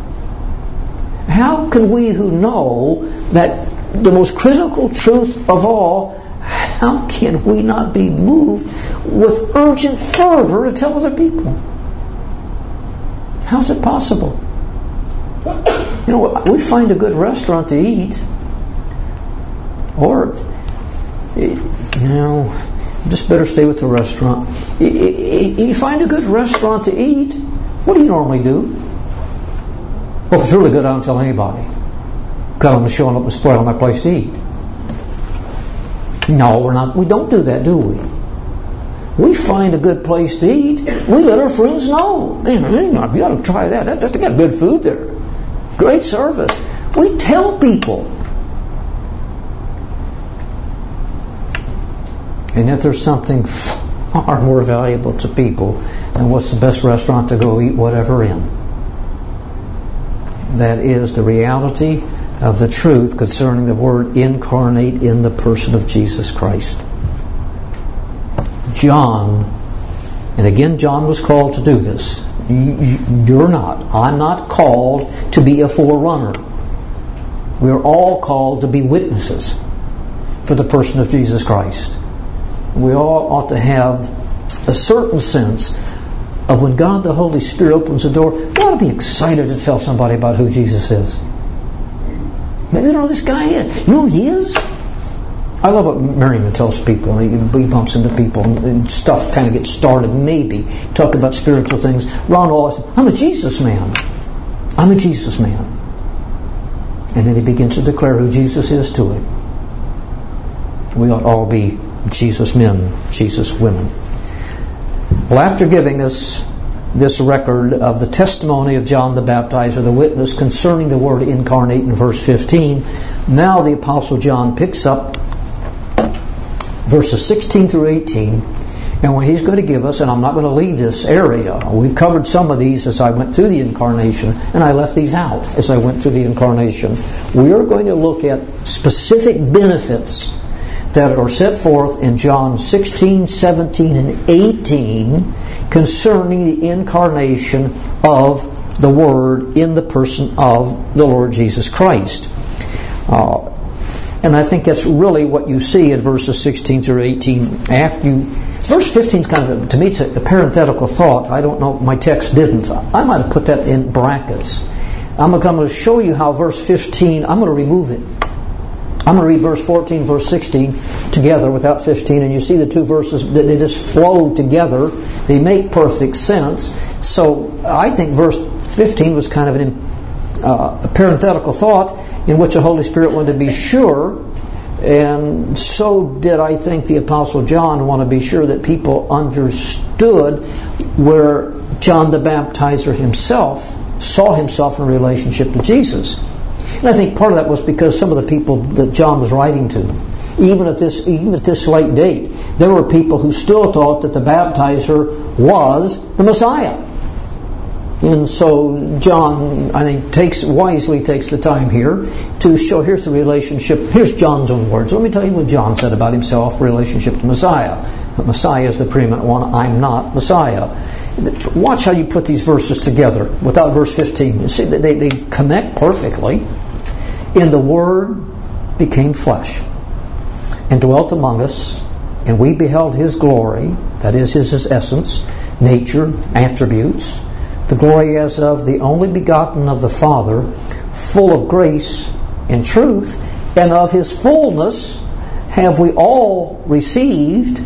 How can we who know that the most critical truth of all, how can we not be moved with urgent fervor to tell other people? How is it possible? You know, we find a good restaurant to eat, or, you know, just better stay with the restaurant. You find a good restaurant to eat, what do you normally do? Well, if it's really good, I don't tell anybody, because I'm showing up and spoiling my place to eat. No, we're not. We don't do that, do we? We find a good place to eat. We let our friends know. Man, you got to try that. That that's got good food there. Great service. We tell people. And yet there's something far more valuable to people than what's the best restaurant to go eat whatever in. That is the reality of the truth concerning the Word incarnate in the person of Jesus Christ. John, and again John was called to do this. You're not. I'm not called to be a forerunner. We're all called to be witnesses for the person of Jesus Christ. We all ought to have a certain sense of when God the Holy Spirit opens the door, we ought to be excited to tell somebody about who Jesus is. Maybe they don't know who this guy is. You know who he is? I love what Merriman tells people. He, he bumps into people and, and stuff kind of gets started, maybe. Talk about spiritual things. Ron always says, I'm a Jesus man. I'm a Jesus man. And then he begins to declare who Jesus is to him. We ought all be Jesus men, Jesus women. Well, after giving us this record of the testimony of John the Baptizer, the witness concerning the Word incarnate in verse fifteen, now the Apostle John picks up verses sixteen through eighteen, and what he's going to give us, and I'm not going to leave this area. We've covered some of these as I went through the incarnation, and I left these out as I went through the incarnation. We are going to look at specific benefits that are set forth in John sixteen, seventeen, and eighteen concerning the incarnation of the Word in the person of the Lord Jesus Christ. Uh, and I think that's really what you see in verses sixteen through eighteen. After you, verse fifteen is kind of, to me, it's a, a parenthetical thought. I don't know, my text didn't. I might have put that in brackets. I'm going to show you how verse fifteen, I'm going to remove it. I'm going to read verse fourteen, verse sixteen together without fifteen, and you see the two verses, they just flow together. They make perfect sense. So I think verse fifteen was kind of an, uh, a parenthetical thought in which the Holy Spirit wanted to be sure, and so did I think the Apostle John want to be sure that people understood where John the Baptizer himself saw himself in relationship to Jesus. And I think part of that was because some of the people that John was writing to, even at this even at this late date, there were people who still thought that the baptizer was the Messiah. And so John, I think, takes wisely takes the time here to show, here's the relationship. Here's John's own words. Let me tell you what John said about himself, relationship to Messiah. The Messiah is the preeminent one. I'm not Messiah. Watch how you put these verses together without verse fifteen. You see, they, they connect perfectly. And the Word became flesh and dwelt among us, and we beheld His glory, that is His, His essence, nature, attributes, the glory as of the only begotten of the Father, full of grace and truth, and of His fullness have we all received,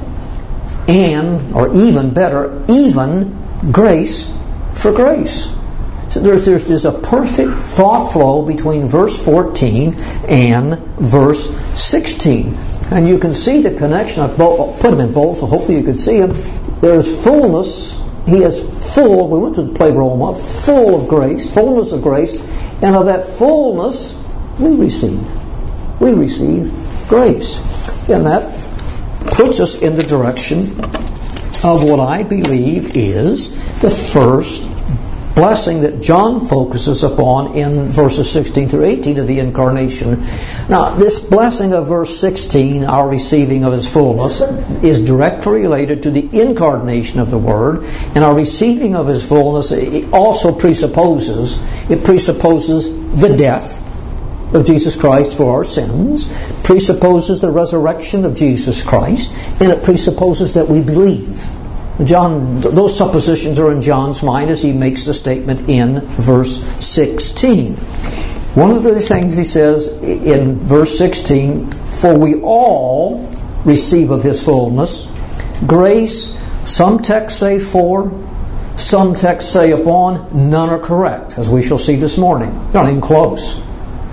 and, or even better, even grace for grace. So there's, there's, there's a perfect thought flow between verse fourteen and verse sixteen. And you can see the connection. I've put them in both, so hopefully you can see them. There's fullness. He is full. We went to the play Roma, full of grace, fullness of grace. And of that fullness, we receive. We receive grace. And that puts us in the direction of what I believe is the first blessing that John focuses upon in verses sixteen through eighteen of the incarnation. Now, this blessing of verse sixteen, our receiving of His fullness, is directly related to the incarnation of the Word, and our receiving of His fullness it also presupposes, it presupposes the death of Jesus Christ for our sins, presupposes the resurrection of Jesus Christ, and it presupposes that we believe. John, those suppositions are in John's mind as he makes the statement in verse sixteen. One of the things he says in verse sixteen, for we all receive of His fullness grace. Some texts say for, some texts say upon. None are correct, as we shall see this morning. Not even close.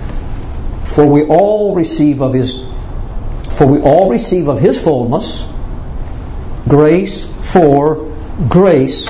For we all receive of His, for we all receive of His fullness grace for grace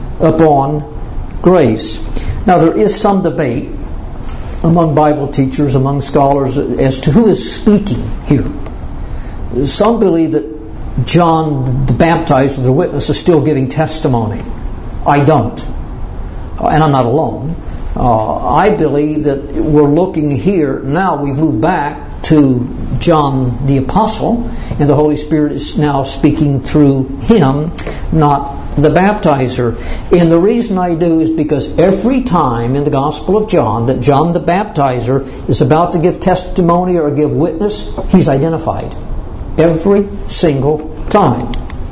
upon grace. Now there is some debate among Bible teachers, among scholars, as to who is speaking here. Some believe that John the Baptizer, the witness, is still giving testimony. I don't. And I'm not alone. Uh, I believe that we're looking here, now we move back to John the Apostle, and the Holy Spirit is now speaking through him, not the baptizer. And the reason I do is because every time in the Gospel of John that John the Baptizer is about to give testimony or give witness, he's identified. Every single time.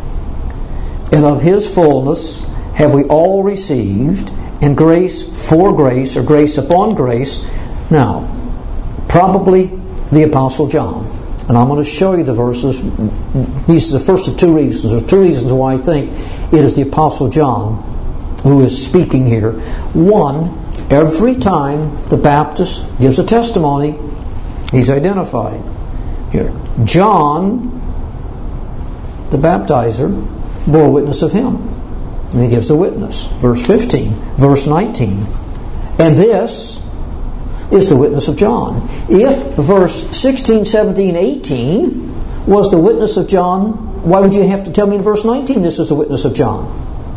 And of His fullness have we all received, and grace for grace, or grace upon grace. Now, probably the Apostle John. And I'm going to show you the verses. These are the first of two reasons. There's two reasons why I think it is the Apostle John who is speaking here. One, every time the Baptist gives a testimony, he's identified. Here, John, the baptizer, bore witness of him. And he gives a witness. Verse fifteen, verse nineteen. And this is the witness of John. If verse sixteen, seventeen, eighteen was the witness of John, why would you have to tell me in verse nineteen this is the witness of John?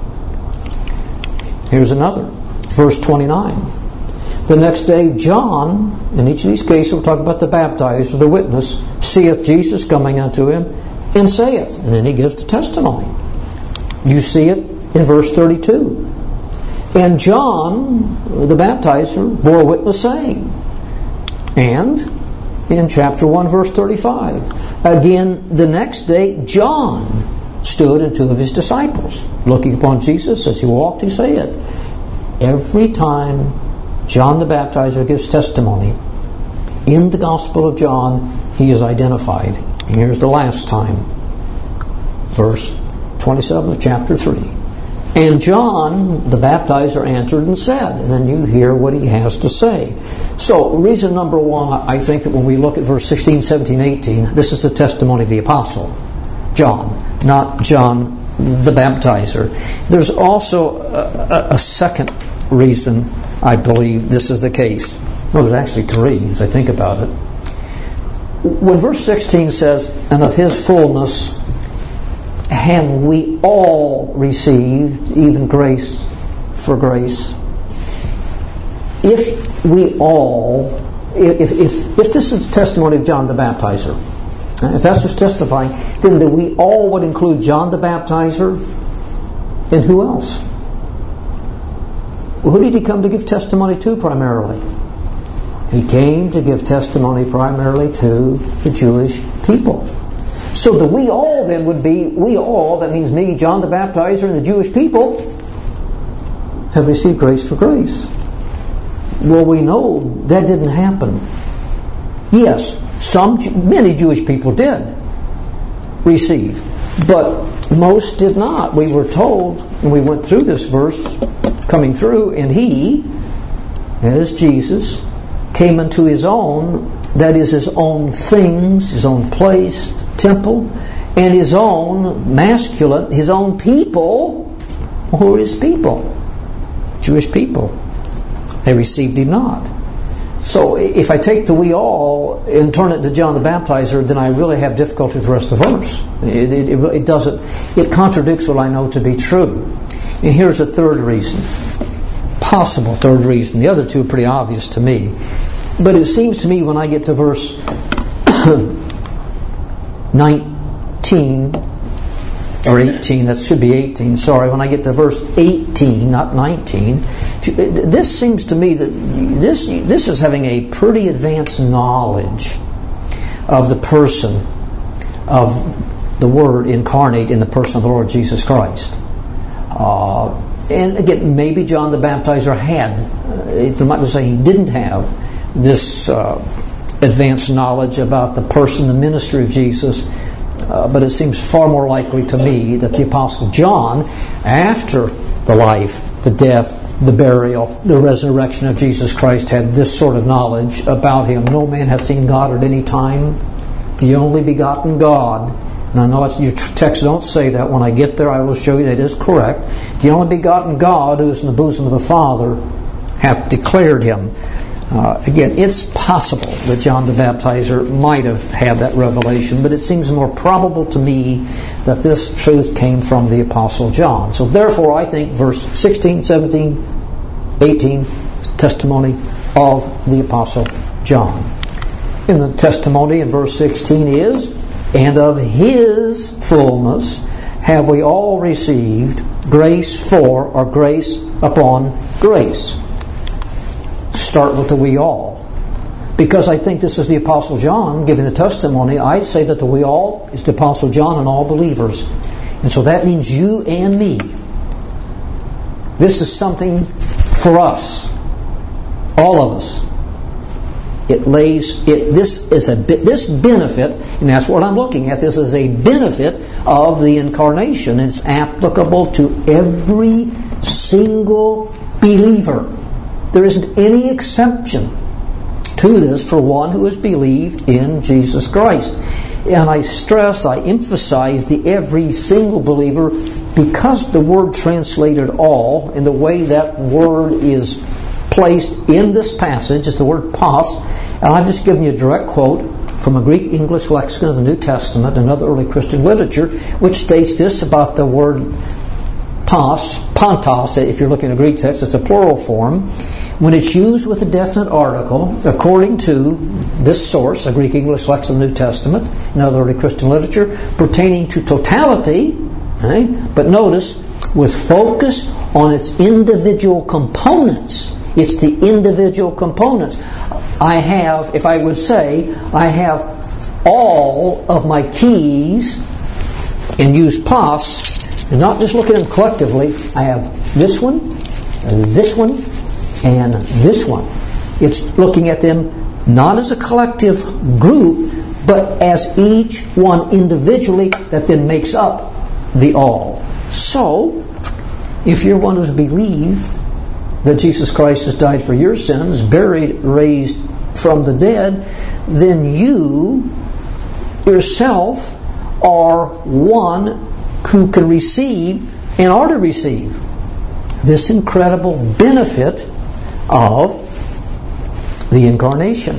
Here's another. Verse twenty-nine. The next day, John, in each of these cases, we'll talk about the baptizer, the witness, seeth Jesus coming unto him, and saith. And then he gives the testimony. You see it in verse thirty-two. And John, the baptizer, bore witness saying. And in chapter one, verse thirty-five. Again, the next day, John stood and two of his disciples, looking upon Jesus as he walked, he said. Every time John the baptizer gives testimony, in the Gospel of John, he is identified. And here's the last time. Verse twenty-seven of chapter three. And John the baptizer answered and said. And then you hear what he has to say. So, reason number one, I think that when we look at verse sixteen, seventeen, eighteen, this is the testimony of the Apostle John, not John the baptizer. There's also a, a, a second reason I believe this is the case. No, there's actually three as I think about it. When verse sixteen says, and of his fullness have we all received, even grace for grace. If we all, if, if, if this is the testimony of John the baptizer, if that's what's testifying, then the we all would include John the baptizer and who else? Who did he come to give testimony to primarily? He came to give testimony primarily to the Jewish people. So the we all then would be, we all, that means me, John the baptizer, and the Jewish people, have received grace for grace. Well, we know that didn't happen. Yes, some, many Jewish people did receive, but most did not. We were told, and we went through this verse, coming through, and he, as Jesus, came into his own, that is his own things, his own place, temple, and his own masculine, his own people, who are his people? Jewish people. They received him not. So if I take the we all and turn it to John the baptizer, then I really have difficulty with the rest of the verse. It, it, it doesn't, it contradicts what I know to be true. And here's a third reason. Possible third reason. The other two are pretty obvious to me. But it seems to me when I get to verse nineteen, or eighteen, that should be eighteen, sorry, when I get to verse eighteen, not nineteen, this seems to me that this, this is having a pretty advanced knowledge of the person of the Word incarnate in the person of the Lord Jesus Christ. Uh, and again, maybe John the Baptizer had, uh, might say he didn't have this uh, advanced knowledge about the person, the ministry of Jesus, uh, but it seems far more likely to me that the Apostle John, after the life, the death, the burial, the resurrection of Jesus Christ, had this sort of knowledge about him. No man hath seen God at any time, the only begotten God. And I know it's, your text don't say that. When I get there, I will show you that is correct. The only begotten God, who is in the bosom of the Father, hath declared him. Uh, again, it's possible that John the Baptizer might have had that revelation, but it seems more probable to me that this truth came from the Apostle John. So therefore, I think verse sixteen, seventeen, eighteen, testimony of the Apostle John. And the testimony in verse sixteen is, and of his fullness have we all received grace for, or grace upon grace. Start with the we all. Because I think this is the Apostle John giving the testimony, I'd say that the we all is the Apostle John and all believers. And so that means you and me. This is something for us. All of us. It lays it. This is a this benefit, and that's what I'm looking at. This is a benefit of the incarnation. It's applicable to every single believer. There isn't any exception to this for one who has believed in Jesus Christ. And I stress, I emphasize the every single believer, because the word translated all, and the way that word is placed in this passage is the word pas. And I'm just giving you a direct quote from a Greek-English lexicon of the New Testament and other early Christian literature, which states this about the word pas, pantos. If you're looking at a Greek text, it's a plural form. When it's used with a definite article, according to this source, a Greek-English lexicon of the New Testament and other early Christian literature, pertaining to totality, okay? But notice, with focus on its individual components. It's the individual components. I have, if I would say, I have all of my keys, and use pas, and not just look at them collectively. I have this one, this one, and this one. It's looking at them not as a collective group, but as each one individually that then makes up the all. So, if you're one who's believed that Jesus Christ has died for your sins, buried, raised from the dead, then you yourself are one who can receive and are to receive this incredible benefit of the incarnation.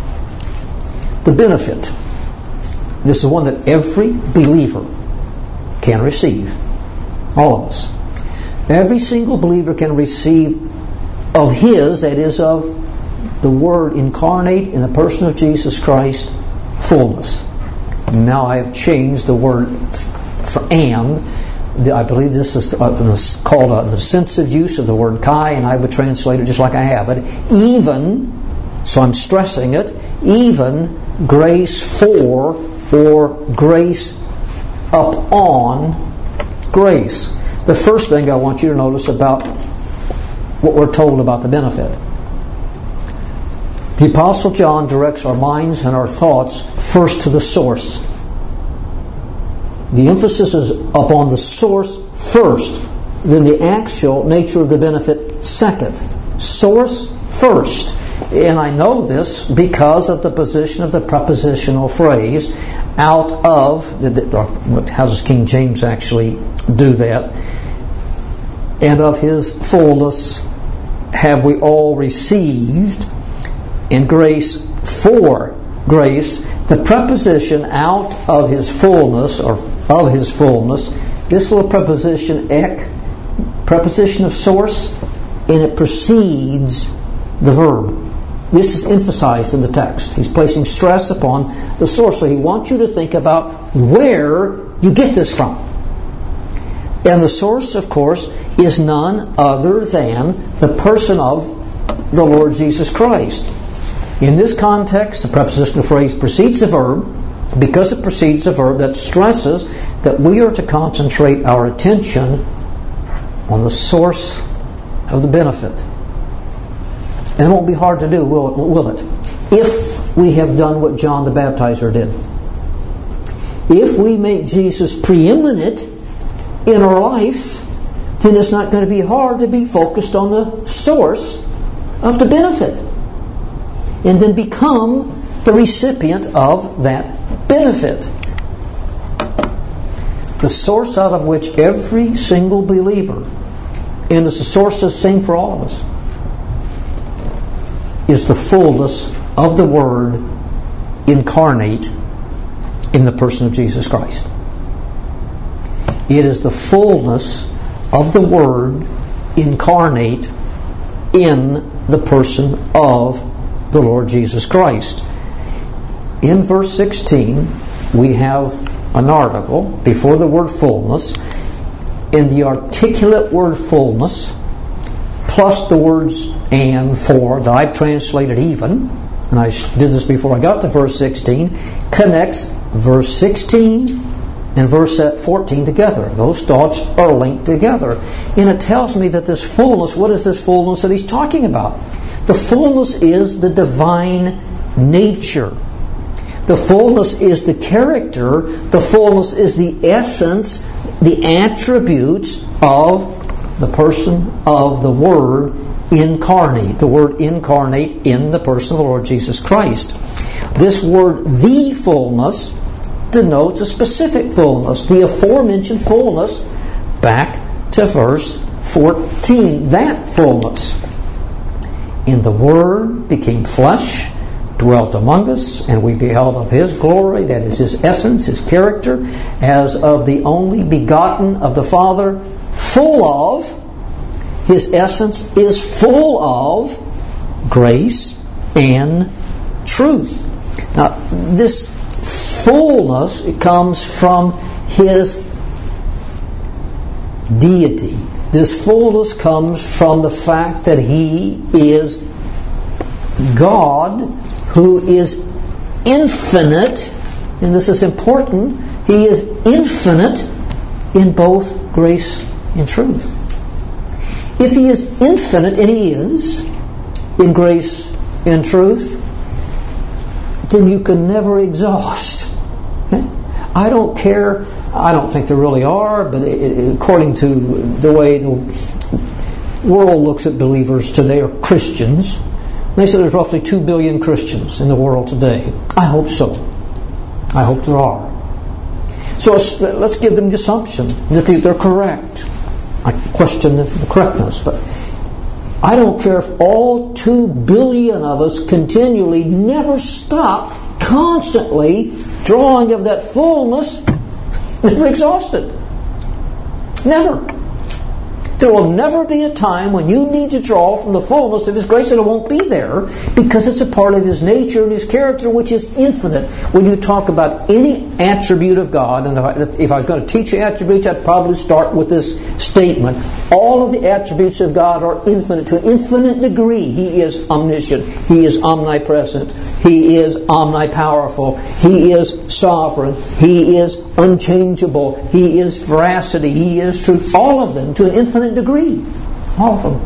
The benefit. This is one that every believer can receive. All of us. Every single believer can receive of His, that is of the Word incarnate in the person of Jesus Christ, fullness. Now I have changed the word for and. I believe this is called a, the sensitive use of the word kai, and I would translate it just like I have it. Even, so I'm stressing it, even grace for or grace upon grace. The first thing I want you to notice about what we're told about the benefit. The Apostle John directs our minds and our thoughts first to the source. The emphasis is upon the source first, then the actual nature of the benefit second. Source first. And I know this because of the position of the prepositional phrase, out of, how does King James actually do that? And of His fullness have we all received, and grace for grace. The preposition out of His fullness, or of His fullness, this little preposition ek, preposition of source, and it precedes the verb. This is emphasized in the text. He's placing stress upon the source. So he wants you to think about where you get this from. And the source, of course, is none other than the person of the Lord Jesus Christ. In this context, the prepositional phrase precedes the verb because it precedes the verb that stresses that we are to concentrate our attention on the source of the benefit. And it won't be hard to do, will it? Will it? If we have done what John the Baptizer did. If we make Jesus preeminent in our life, then it's not going to be hard to be focused on the source of the benefit. And then become the recipient of that benefit. The source out of which every single believer, and it's the source that's the same for all of us, is the fullness of the Word incarnate in the person of Jesus Christ. It is the fullness of the Word incarnate in the person of the Lord Jesus Christ. In verse sixteen, we have an article before the word fullness, and the articulate word fullness plus the words and, for, that I've translated even, and I did this before I got to verse sixteen, connects verse sixteen and verse fourteen together. Those thoughts are linked together. And it tells me that this fullness, what is this fullness that he's talking about? The fullness is the divine nature. The fullness is the character. The fullness is the essence, the attributes of the person of the Word incarnate. The word incarnate in the person of the Lord Jesus Christ. This word, the fullness, denotes a specific fullness. The aforementioned fullness, back to verse fourteen. That fullness. And the Word became flesh, dwelt among us, and we beheld of His glory, that is His essence, His character, as of the only begotten of the Father, full of, His essence is full of grace and truth. Now, this fullness, it comes from His deity. This fullness comes from the fact that He is God, who is infinite, and this is important, He is infinite in both grace and truth. If He is infinite, and He is, in grace and truth, then you can never exhaust. Okay? I don't care, I don't think there really are, but it, it, according to the way the world looks at believers today, or Christians, they say there's roughly two billion Christians in the world today. I hope so. I hope there are. So let's, let's give them the assumption that they're correct. I question the, the correctness, but I don't care if all two billion of us continually never stop constantly drawing of that fullness, never exhausted. Never. There will never be a time when you need to draw from the fullness of His grace, and it won't be there, because it's a part of His nature and His character, which is infinite. When you talk about any attribute of God, and if I was going to teach you attributes, I'd probably start with this statement. All of the attributes of God are infinite to an infinite degree. He is omniscient. He is omnipresent. He is omnipowerful. He is sovereign. He is unchangeable. He is veracity. He is truth. All of them to an infinite degree. All of them.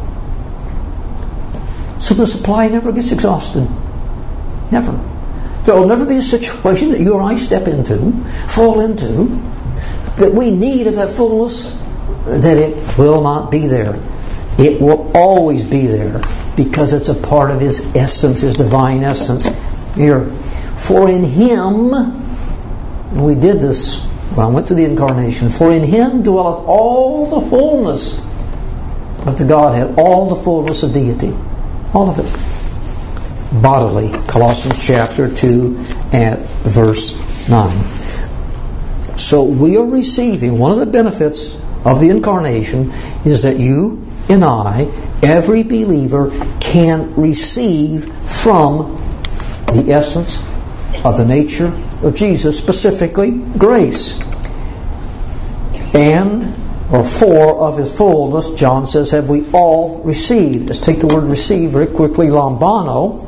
So the supply never gets exhausted. Never. There will never be a situation that you or I step into, fall into, that we need of that fullness, that it will not be there. It will always be there, because it's a part of His essence, His divine essence. Here, for in Him, and we did this when I went through the incarnation, for in Him dwelleth all the fullness of the Godhead, all the fullness of deity, all of it, bodily. Colossians chapter two at verse nine. So we are receiving, one of the benefits of the incarnation is that you and I, every believer, can receive from the essence of the nature of Jesus, specifically grace. And, or for of His fullness, John says, have we all received. Let's take the word receive very quickly, lambano.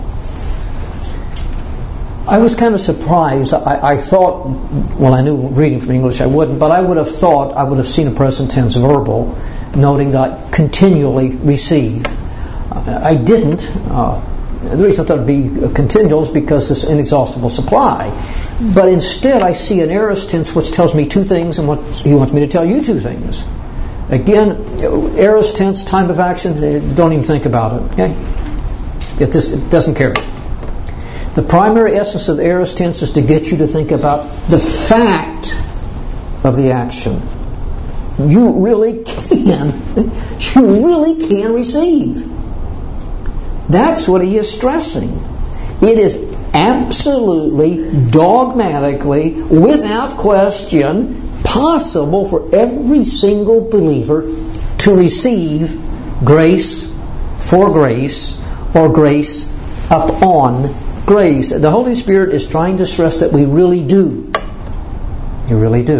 I was kind of surprised. I, I thought, well, I knew reading from English I wouldn't, but I would have thought I would have seen a present tense verbal, noting that continually receive. I didn't. Uh, the reason I thought it would be continual is because it's inexhaustible supply. But instead I see an aorist tense which tells me two things, and what he wants me to tell you two things. Again, aorist tense, time of action, don't even think about it. Okay? It, this, it doesn't carry. The primary essence of the aorist tense is to get you to think about the fact of the action. You really can, you really can receive. That's what he is stressing. It is absolutely, dogmatically, without question, possible for every single believer to receive grace for grace, or grace upon grace. The Holy Spirit is trying to stress that we really do. You really do.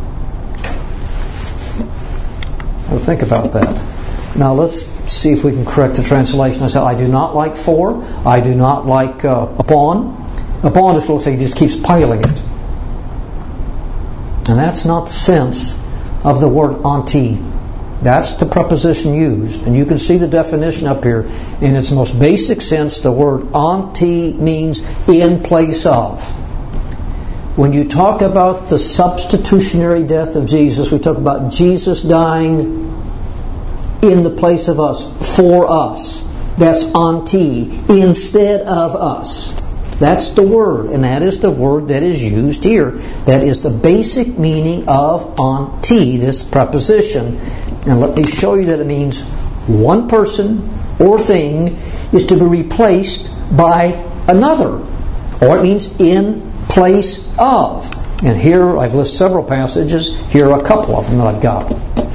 Well, think about that. Now let's see if we can correct the translation. I said, I do not like for. I do not like uh, upon. Upon, it will say, he just keeps piling it. And that's not the sense of the word anti. That's the preposition used. And you can see the definition up here. In its most basic sense, the word anti means in place of. When you talk about the substitutionary death of Jesus, we talk about Jesus dying in the place of us, for us. That's anti, instead of us. That's the word, and that is the word that is used here. That is the basic meaning of anti, this preposition. And let me show you that it means one person or thing is to be replaced by another. Or it means in place of. And here I've listed several passages. Here are a couple of them that I've got.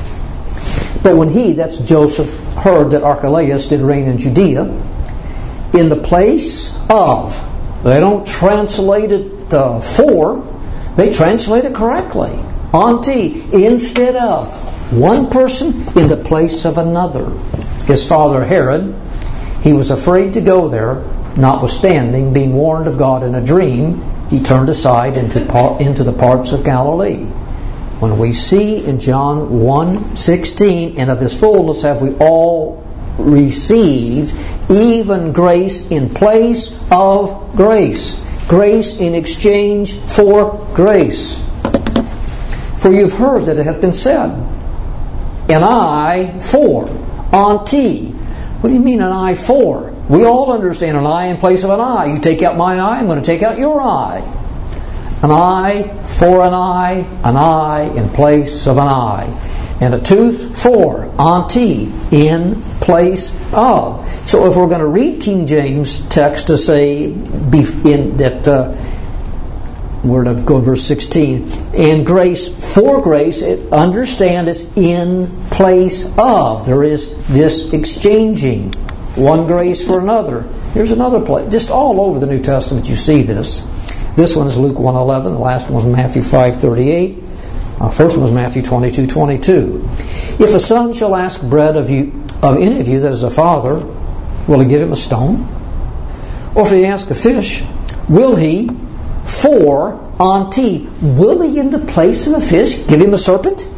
But when he, that's Joseph, heard that Archelaus did reign in Judea, in the place of, they don't translate it uh, for, they translate it correctly. Anti, instead of. One person in the place of another. His father Herod, he was afraid to go there, notwithstanding being warned of God in a dream, he turned aside into, par- into the parts of Galilee. When we see in John one sixteen, and of his fullness have we all received, even grace in place of grace. Grace in exchange for grace. For you've heard that it hath been said, an eye for, anti. What do you mean an eye for? We all understand an eye in place of an eye. You take out my eye, I'm going to take out your eye. An eye for an eye, an eye in place of an eye. And a tooth for, anti, in place of. So if we're going to read King James text to say in that, uh, we're going to go to verse sixteen, and grace for grace, it, understand it's in place of. There is this exchanging. One grace for another. Here's another place. Just all over the New Testament you see this. This one is Luke one eleven. The last one was Matthew five thirty-eight. Uh, first one was Matthew twenty-two twenty-two. If a son shall ask bread of you, of any of you that is a father, will he give him a stone? Or if he ask a fish, will he, for, anti, will he in the place of a fish give him a serpent?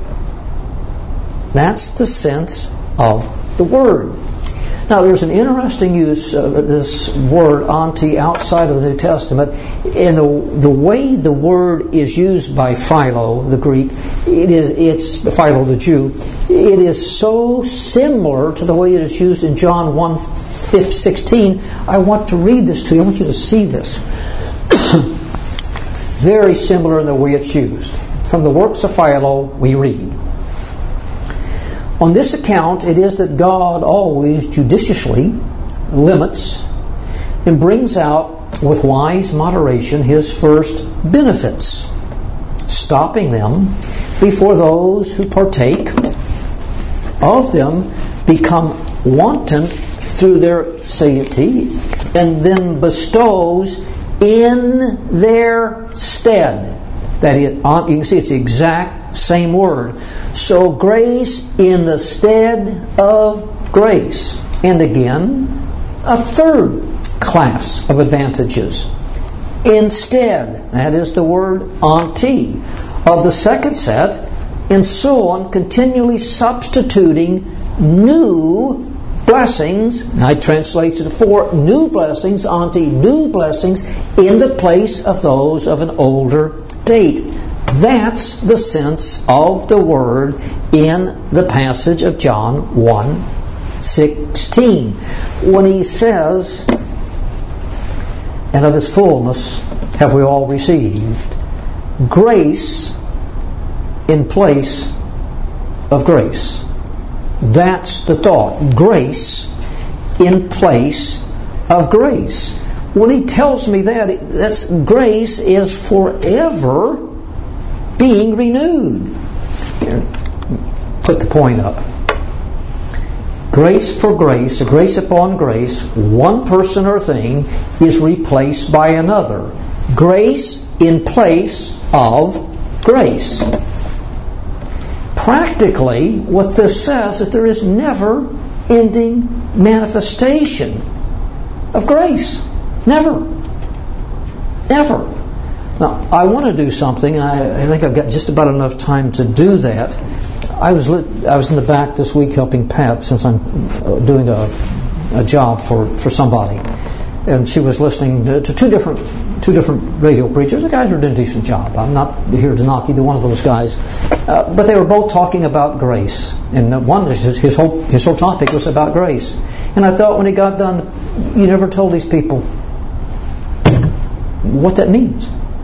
That's the sense of the word. Now, there's an interesting use of this word anti outside of the New Testament. In the, the way the word is used by Philo, the Greek, it is it's the Philo, the Jew. It is so similar to the way it is used in John one sixteen. I want to read this to you. I want you to see this. Very similar in the way it's used. From the works of Philo, we read. On this account, it is that God always judiciously limits and brings out with wise moderation His first benefits, stopping them before those who partake of them become wanton through their satiety, and then bestows in their stead. That is, you can see it's the exact same word. So grace in the stead of grace. And again, a third class of advantages. Instead, that is the word anti, of the second set, and so on, continually substituting new blessings. I translate it for new blessings, anti, new blessings, in the place of those of an older date. That's the sense of the word in the passage of John one sixteen. When he says, and of His fullness have we all received grace in place of grace. That's the thought. Grace in place of grace. When he tells me that, that's grace is forever being renewed. Here, put the point up. Grace for grace, grace upon grace, one person or thing is replaced by another. Grace in place of grace. Practically, what this says is there is never ending manifestation of grace. Never. Never. Now, I want to do something, and I, I think I've got just about enough time to do that. I was lit, I was in the back this week helping Pat, since I'm uh, doing a, a job for, for somebody, and she was listening to, to two different two different radio preachers. The guys are doing a decent job. I'm not here to knock either one of those guys, uh, but they were both talking about grace, and one his, his whole his whole topic was about grace. And I thought, when he got done, you never told these people what that means.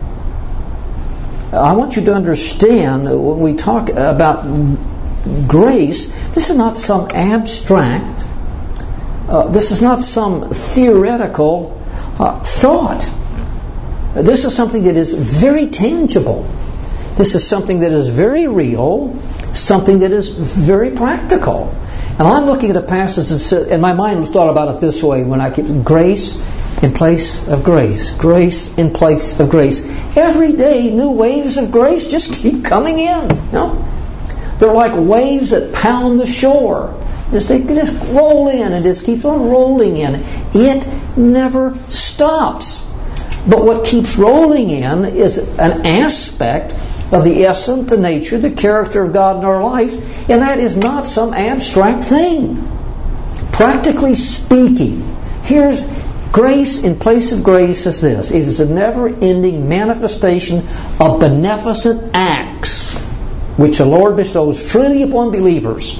I want you to understand that when we talk about grace, this is not some abstract, uh, this is not some theoretical uh, thought. This is something that is very tangible. This is something that is very real, something that is very practical. And I'm looking at a passage that says, and my mind thought about it this way when I keep grace in place of grace, grace in place of grace. Every day, new waves of grace just keep coming in. You know? They're like waves that pound the shore. Just they just roll in and just keeps on rolling in. It never stops. But what keeps rolling in is an aspect of the essence, the nature, the character of God in our life, and that is not some abstract thing. Practically speaking, here's grace in place of grace is this. It is a never-ending manifestation of beneficent acts which the Lord bestows freely upon believers,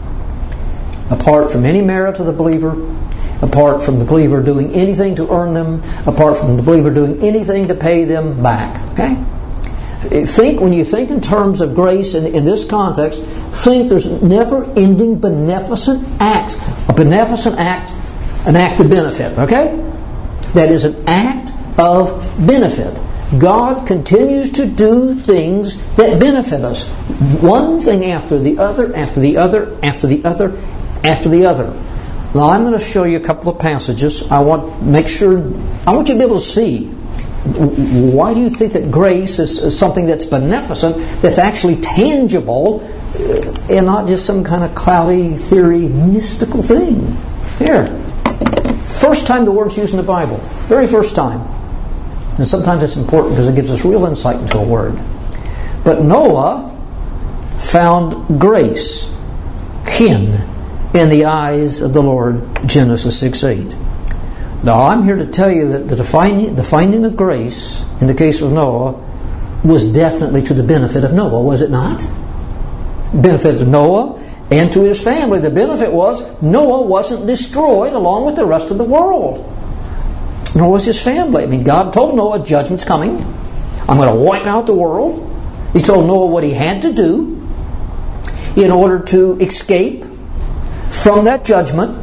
apart from any merit of the believer, apart from the believer doing anything to earn them, apart from the believer doing anything to pay them back. Okay? Think, when you think in terms of grace in, in this context, think there's never-ending beneficent acts. A beneficent act, an act of benefit, okay? That is an act of benefit. God continues to do things that benefit us. One thing after the other, after the other, after the other, after the other. Now I'm going to show you a couple of passages. I want to make sure, I want you to be able to see, why do you think that grace is, is something that's beneficent, that's actually tangible, and not just some kind of cloudy theory, mystical thing? Here. First time the word's used in the Bible. Very first time. And sometimes it's important because it gives us real insight into a word. But Noah found grace, kin, in the eyes of the Lord, Genesis six eight. Now I'm here to tell you that the defining, the finding of grace in the case of Noah was definitely to the benefit of Noah, was it not? Benefit of Noah and to his family. The benefit was Noah wasn't destroyed along with the rest of the world. Nor was his family. I mean, God told Noah, judgment's coming. I'm going to wipe out the world. He told Noah what he had to do in order to escape from that judgment.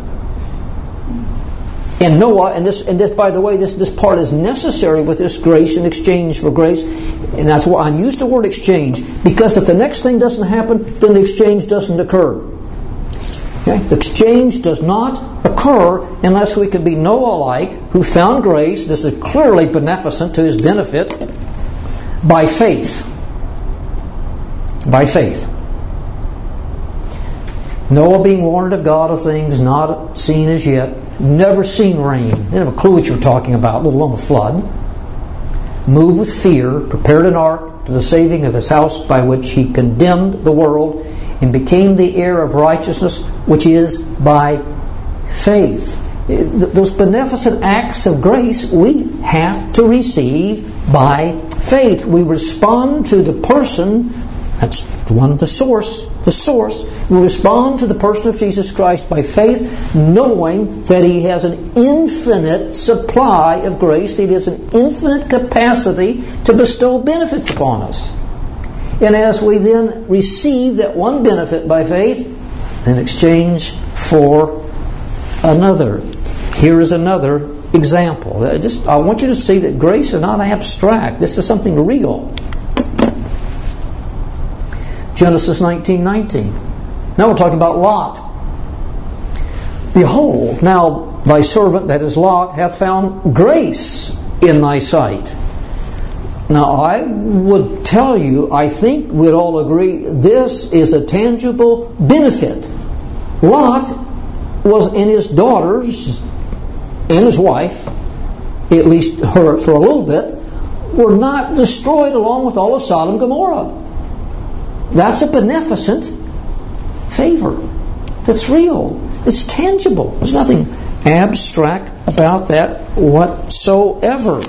And Noah, and this, and this, by the way, this, this part is necessary with this grace in exchange for grace. And that's why I use the word exchange. Because if the next thing doesn't happen, then the exchange doesn't occur. Okay? The exchange does not occur unless we can be Noah-like, who found grace, this is clearly beneficent to his benefit, by faith. By faith. Noah being warned of God of things not seen as yet, never seen rain, didn't have a clue what you were talking about, let alone a flood, moved with fear, prepared an ark to the saving of his house, by which he condemned the world and became the heir of righteousness, which is by faith. Those beneficent acts of grace we have to receive by faith. We respond to the person, that's the one, the source, the source. We respond to the person of Jesus Christ by faith, knowing that He has an infinite supply of grace. He has an infinite capacity to bestow benefits upon us. And as we then receive that one benefit by faith, in exchange for another. Here is another example. I just I want you to see that grace is not abstract. This is something real. Genesis nineteen nineteen. Now we're talking about Lot. Behold, now thy servant, that is Lot, hath found grace in thy sight. Now I would tell you, I think we'd all agree, this is a tangible benefit. Lot was, and his daughters and his wife, at least her for a little bit, were not destroyed along with all of Sodom and Gomorrah. That's a beneficent favor that's real. It's tangible. There's nothing abstract about that whatsoever.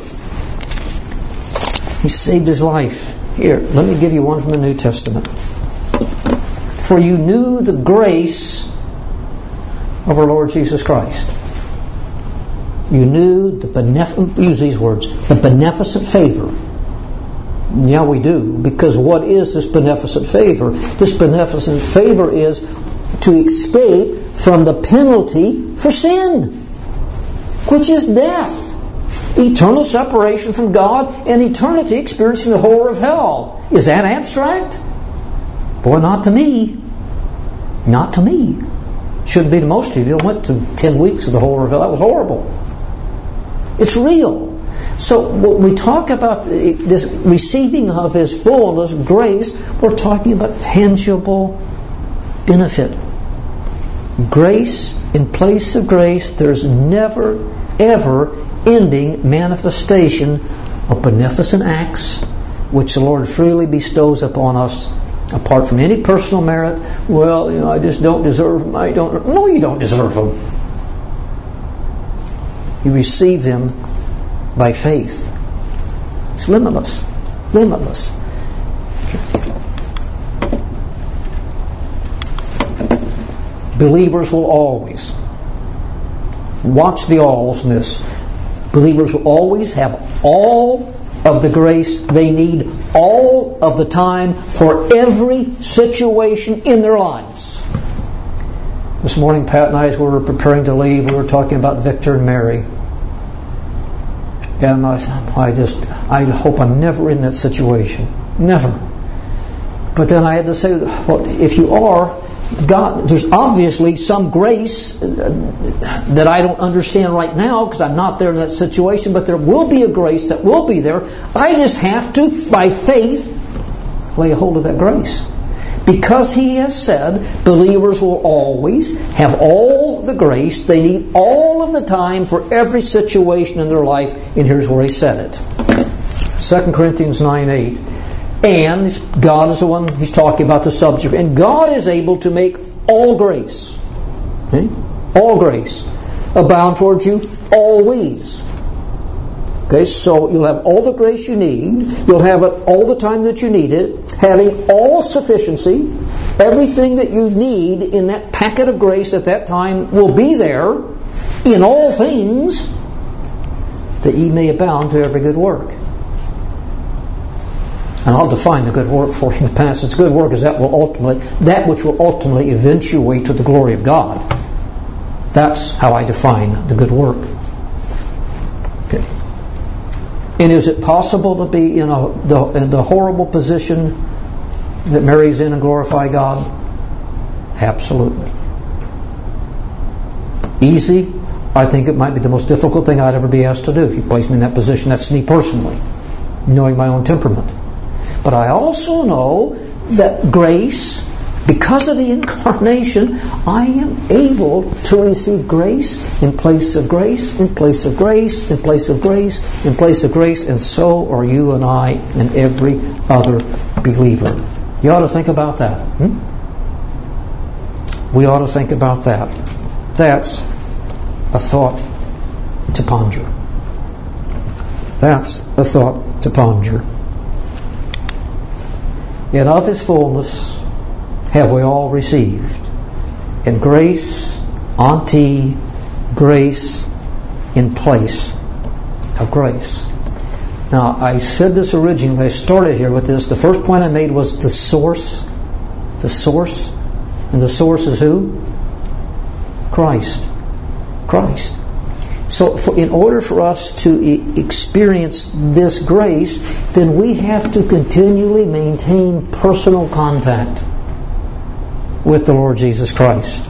He saved his life. Here, let me give you one from the New Testament. For you knew the grace of our Lord Jesus Christ. You knew the beneficent, use these words, the beneficent favor. Yeah, we do. Because what is this beneficent favor? This beneficent favor is to escape from the penalty for sin, which is death. Eternal separation from God and eternity experiencing the horror of hell. Is that abstract? Boy, not to me. Not to me. Shouldn't be to most of you. I went to ten weeks of the horror of hell. That was horrible. It's real. So when we talk about this receiving of His fullness, grace, we're talking about tangible benefit. Grace in place of grace. There's never, ever ending manifestation of beneficent acts which the Lord freely bestows upon us apart from any personal merit. Well, you know, I just don't deserve them. I don't. No, you don't deserve them. You receive them by faith. It's limitless. Limitless. Believers will always, watch the alls in this, believers will always have all of the grace they need all of the time for every situation in their lives. This morning, Pat and I, as we were preparing to leave, we were talking about Victor and Mary. And I said, I just, I hope I'm never in that situation. Never. But then I had to say, well, if you are, God, there's obviously some grace that I don't understand right now because I'm not there in that situation, but there will be a grace that will be there. I just have to, by faith, lay hold of that grace. Because He has said believers will always have all the grace they need all of the time for every situation in their life, and here's where He said it. Second Corinthians nine eight. And God is the one He's talking about the subject. And God is able to make all grace, okay? all grace, abound towards you always. Okay, so you'll have all the grace you need. You'll have it all the time that you need it. Having all sufficiency. Everything that you need in that packet of grace at that time will be there in all things, that ye may abound to every good work. And I'll define the good work for you in the passage. Good work is that will ultimately, that which will ultimately eventuate to the glory of God. That's how I define the good work. Okay. And is it possible to be in, a, the, in the horrible position that Mary's in and glorify God? Absolutely. Easy? I think it might be the most difficult thing I'd ever be asked to do. If you place me in that position, that's me personally, knowing my own temperament. But I also know that grace, because of the incarnation, I am able to receive grace in place of grace, in place of grace, in place of grace, in place of grace, and so are you and I and every other believer. You ought to think about that. Hmm? We ought to think about that. That's a thought to ponder. That's a thought to ponder. Yet of His fullness have we all received, and grace ante grace in place of grace. Now, I said this originally, I started here with this. The first point I made was the source. The source. And the source is who? Christ. Christ. So for, in order for us to e- experience this grace, then we have to continually maintain personal contact with the Lord Jesus Christ.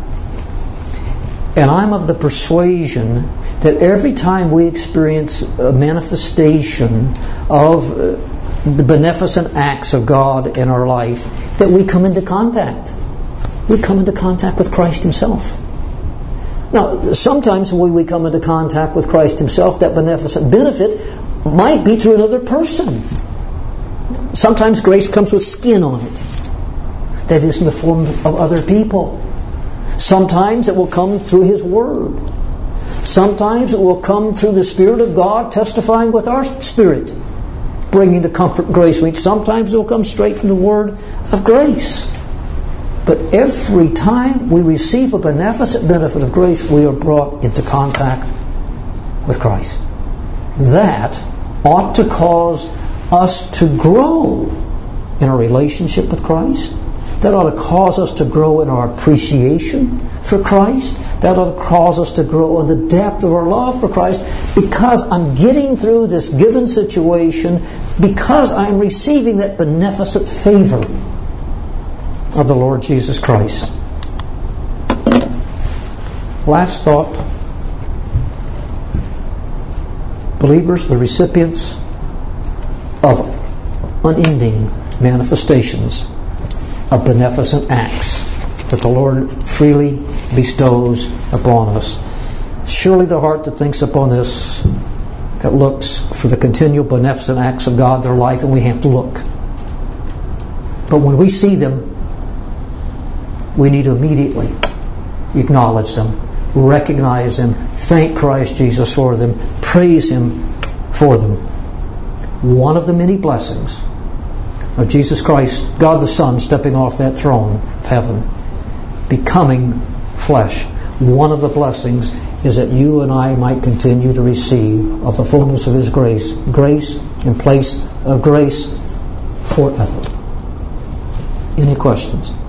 And I'm of the persuasion that every time we experience a manifestation of the beneficent acts of God in our life, that we come into contact. We come into contact with Christ Himself. Now, sometimes when we come into contact with Christ Himself, that beneficent benefit might be through another person. Sometimes grace comes with skin on it. that is in the form of other people. Sometimes it will come through His Word. Sometimes it will come through the Spirit of God testifying with our spirit, bringing the comfort and grace we need. Sometimes it will come straight from the Word of grace. But every time we receive a beneficent benefit of grace, we are brought into contact with Christ. That ought to cause us to grow in our relationship with Christ. That ought to cause us to grow in our appreciation for Christ. That ought to cause us to grow in the depth of our love for Christ, because I'm getting through this given situation, because I'm receiving that beneficent favor of the Lord Jesus Christ. Last thought. Believers, the recipients of unending manifestations of beneficent acts that the Lord freely bestows upon us. Surely the heart that thinks upon this, that looks for the continual beneficent acts of God in their life, and we have to look. But when we see them, we need to immediately acknowledge them, recognize them, thank Christ Jesus for them, praise Him for them. One of the many blessings of Jesus Christ, God the Son, stepping off that throne of heaven, becoming flesh. One of the blessings is that you and I might continue to receive of the fullness of His grace, grace in place of grace forever. Any questions?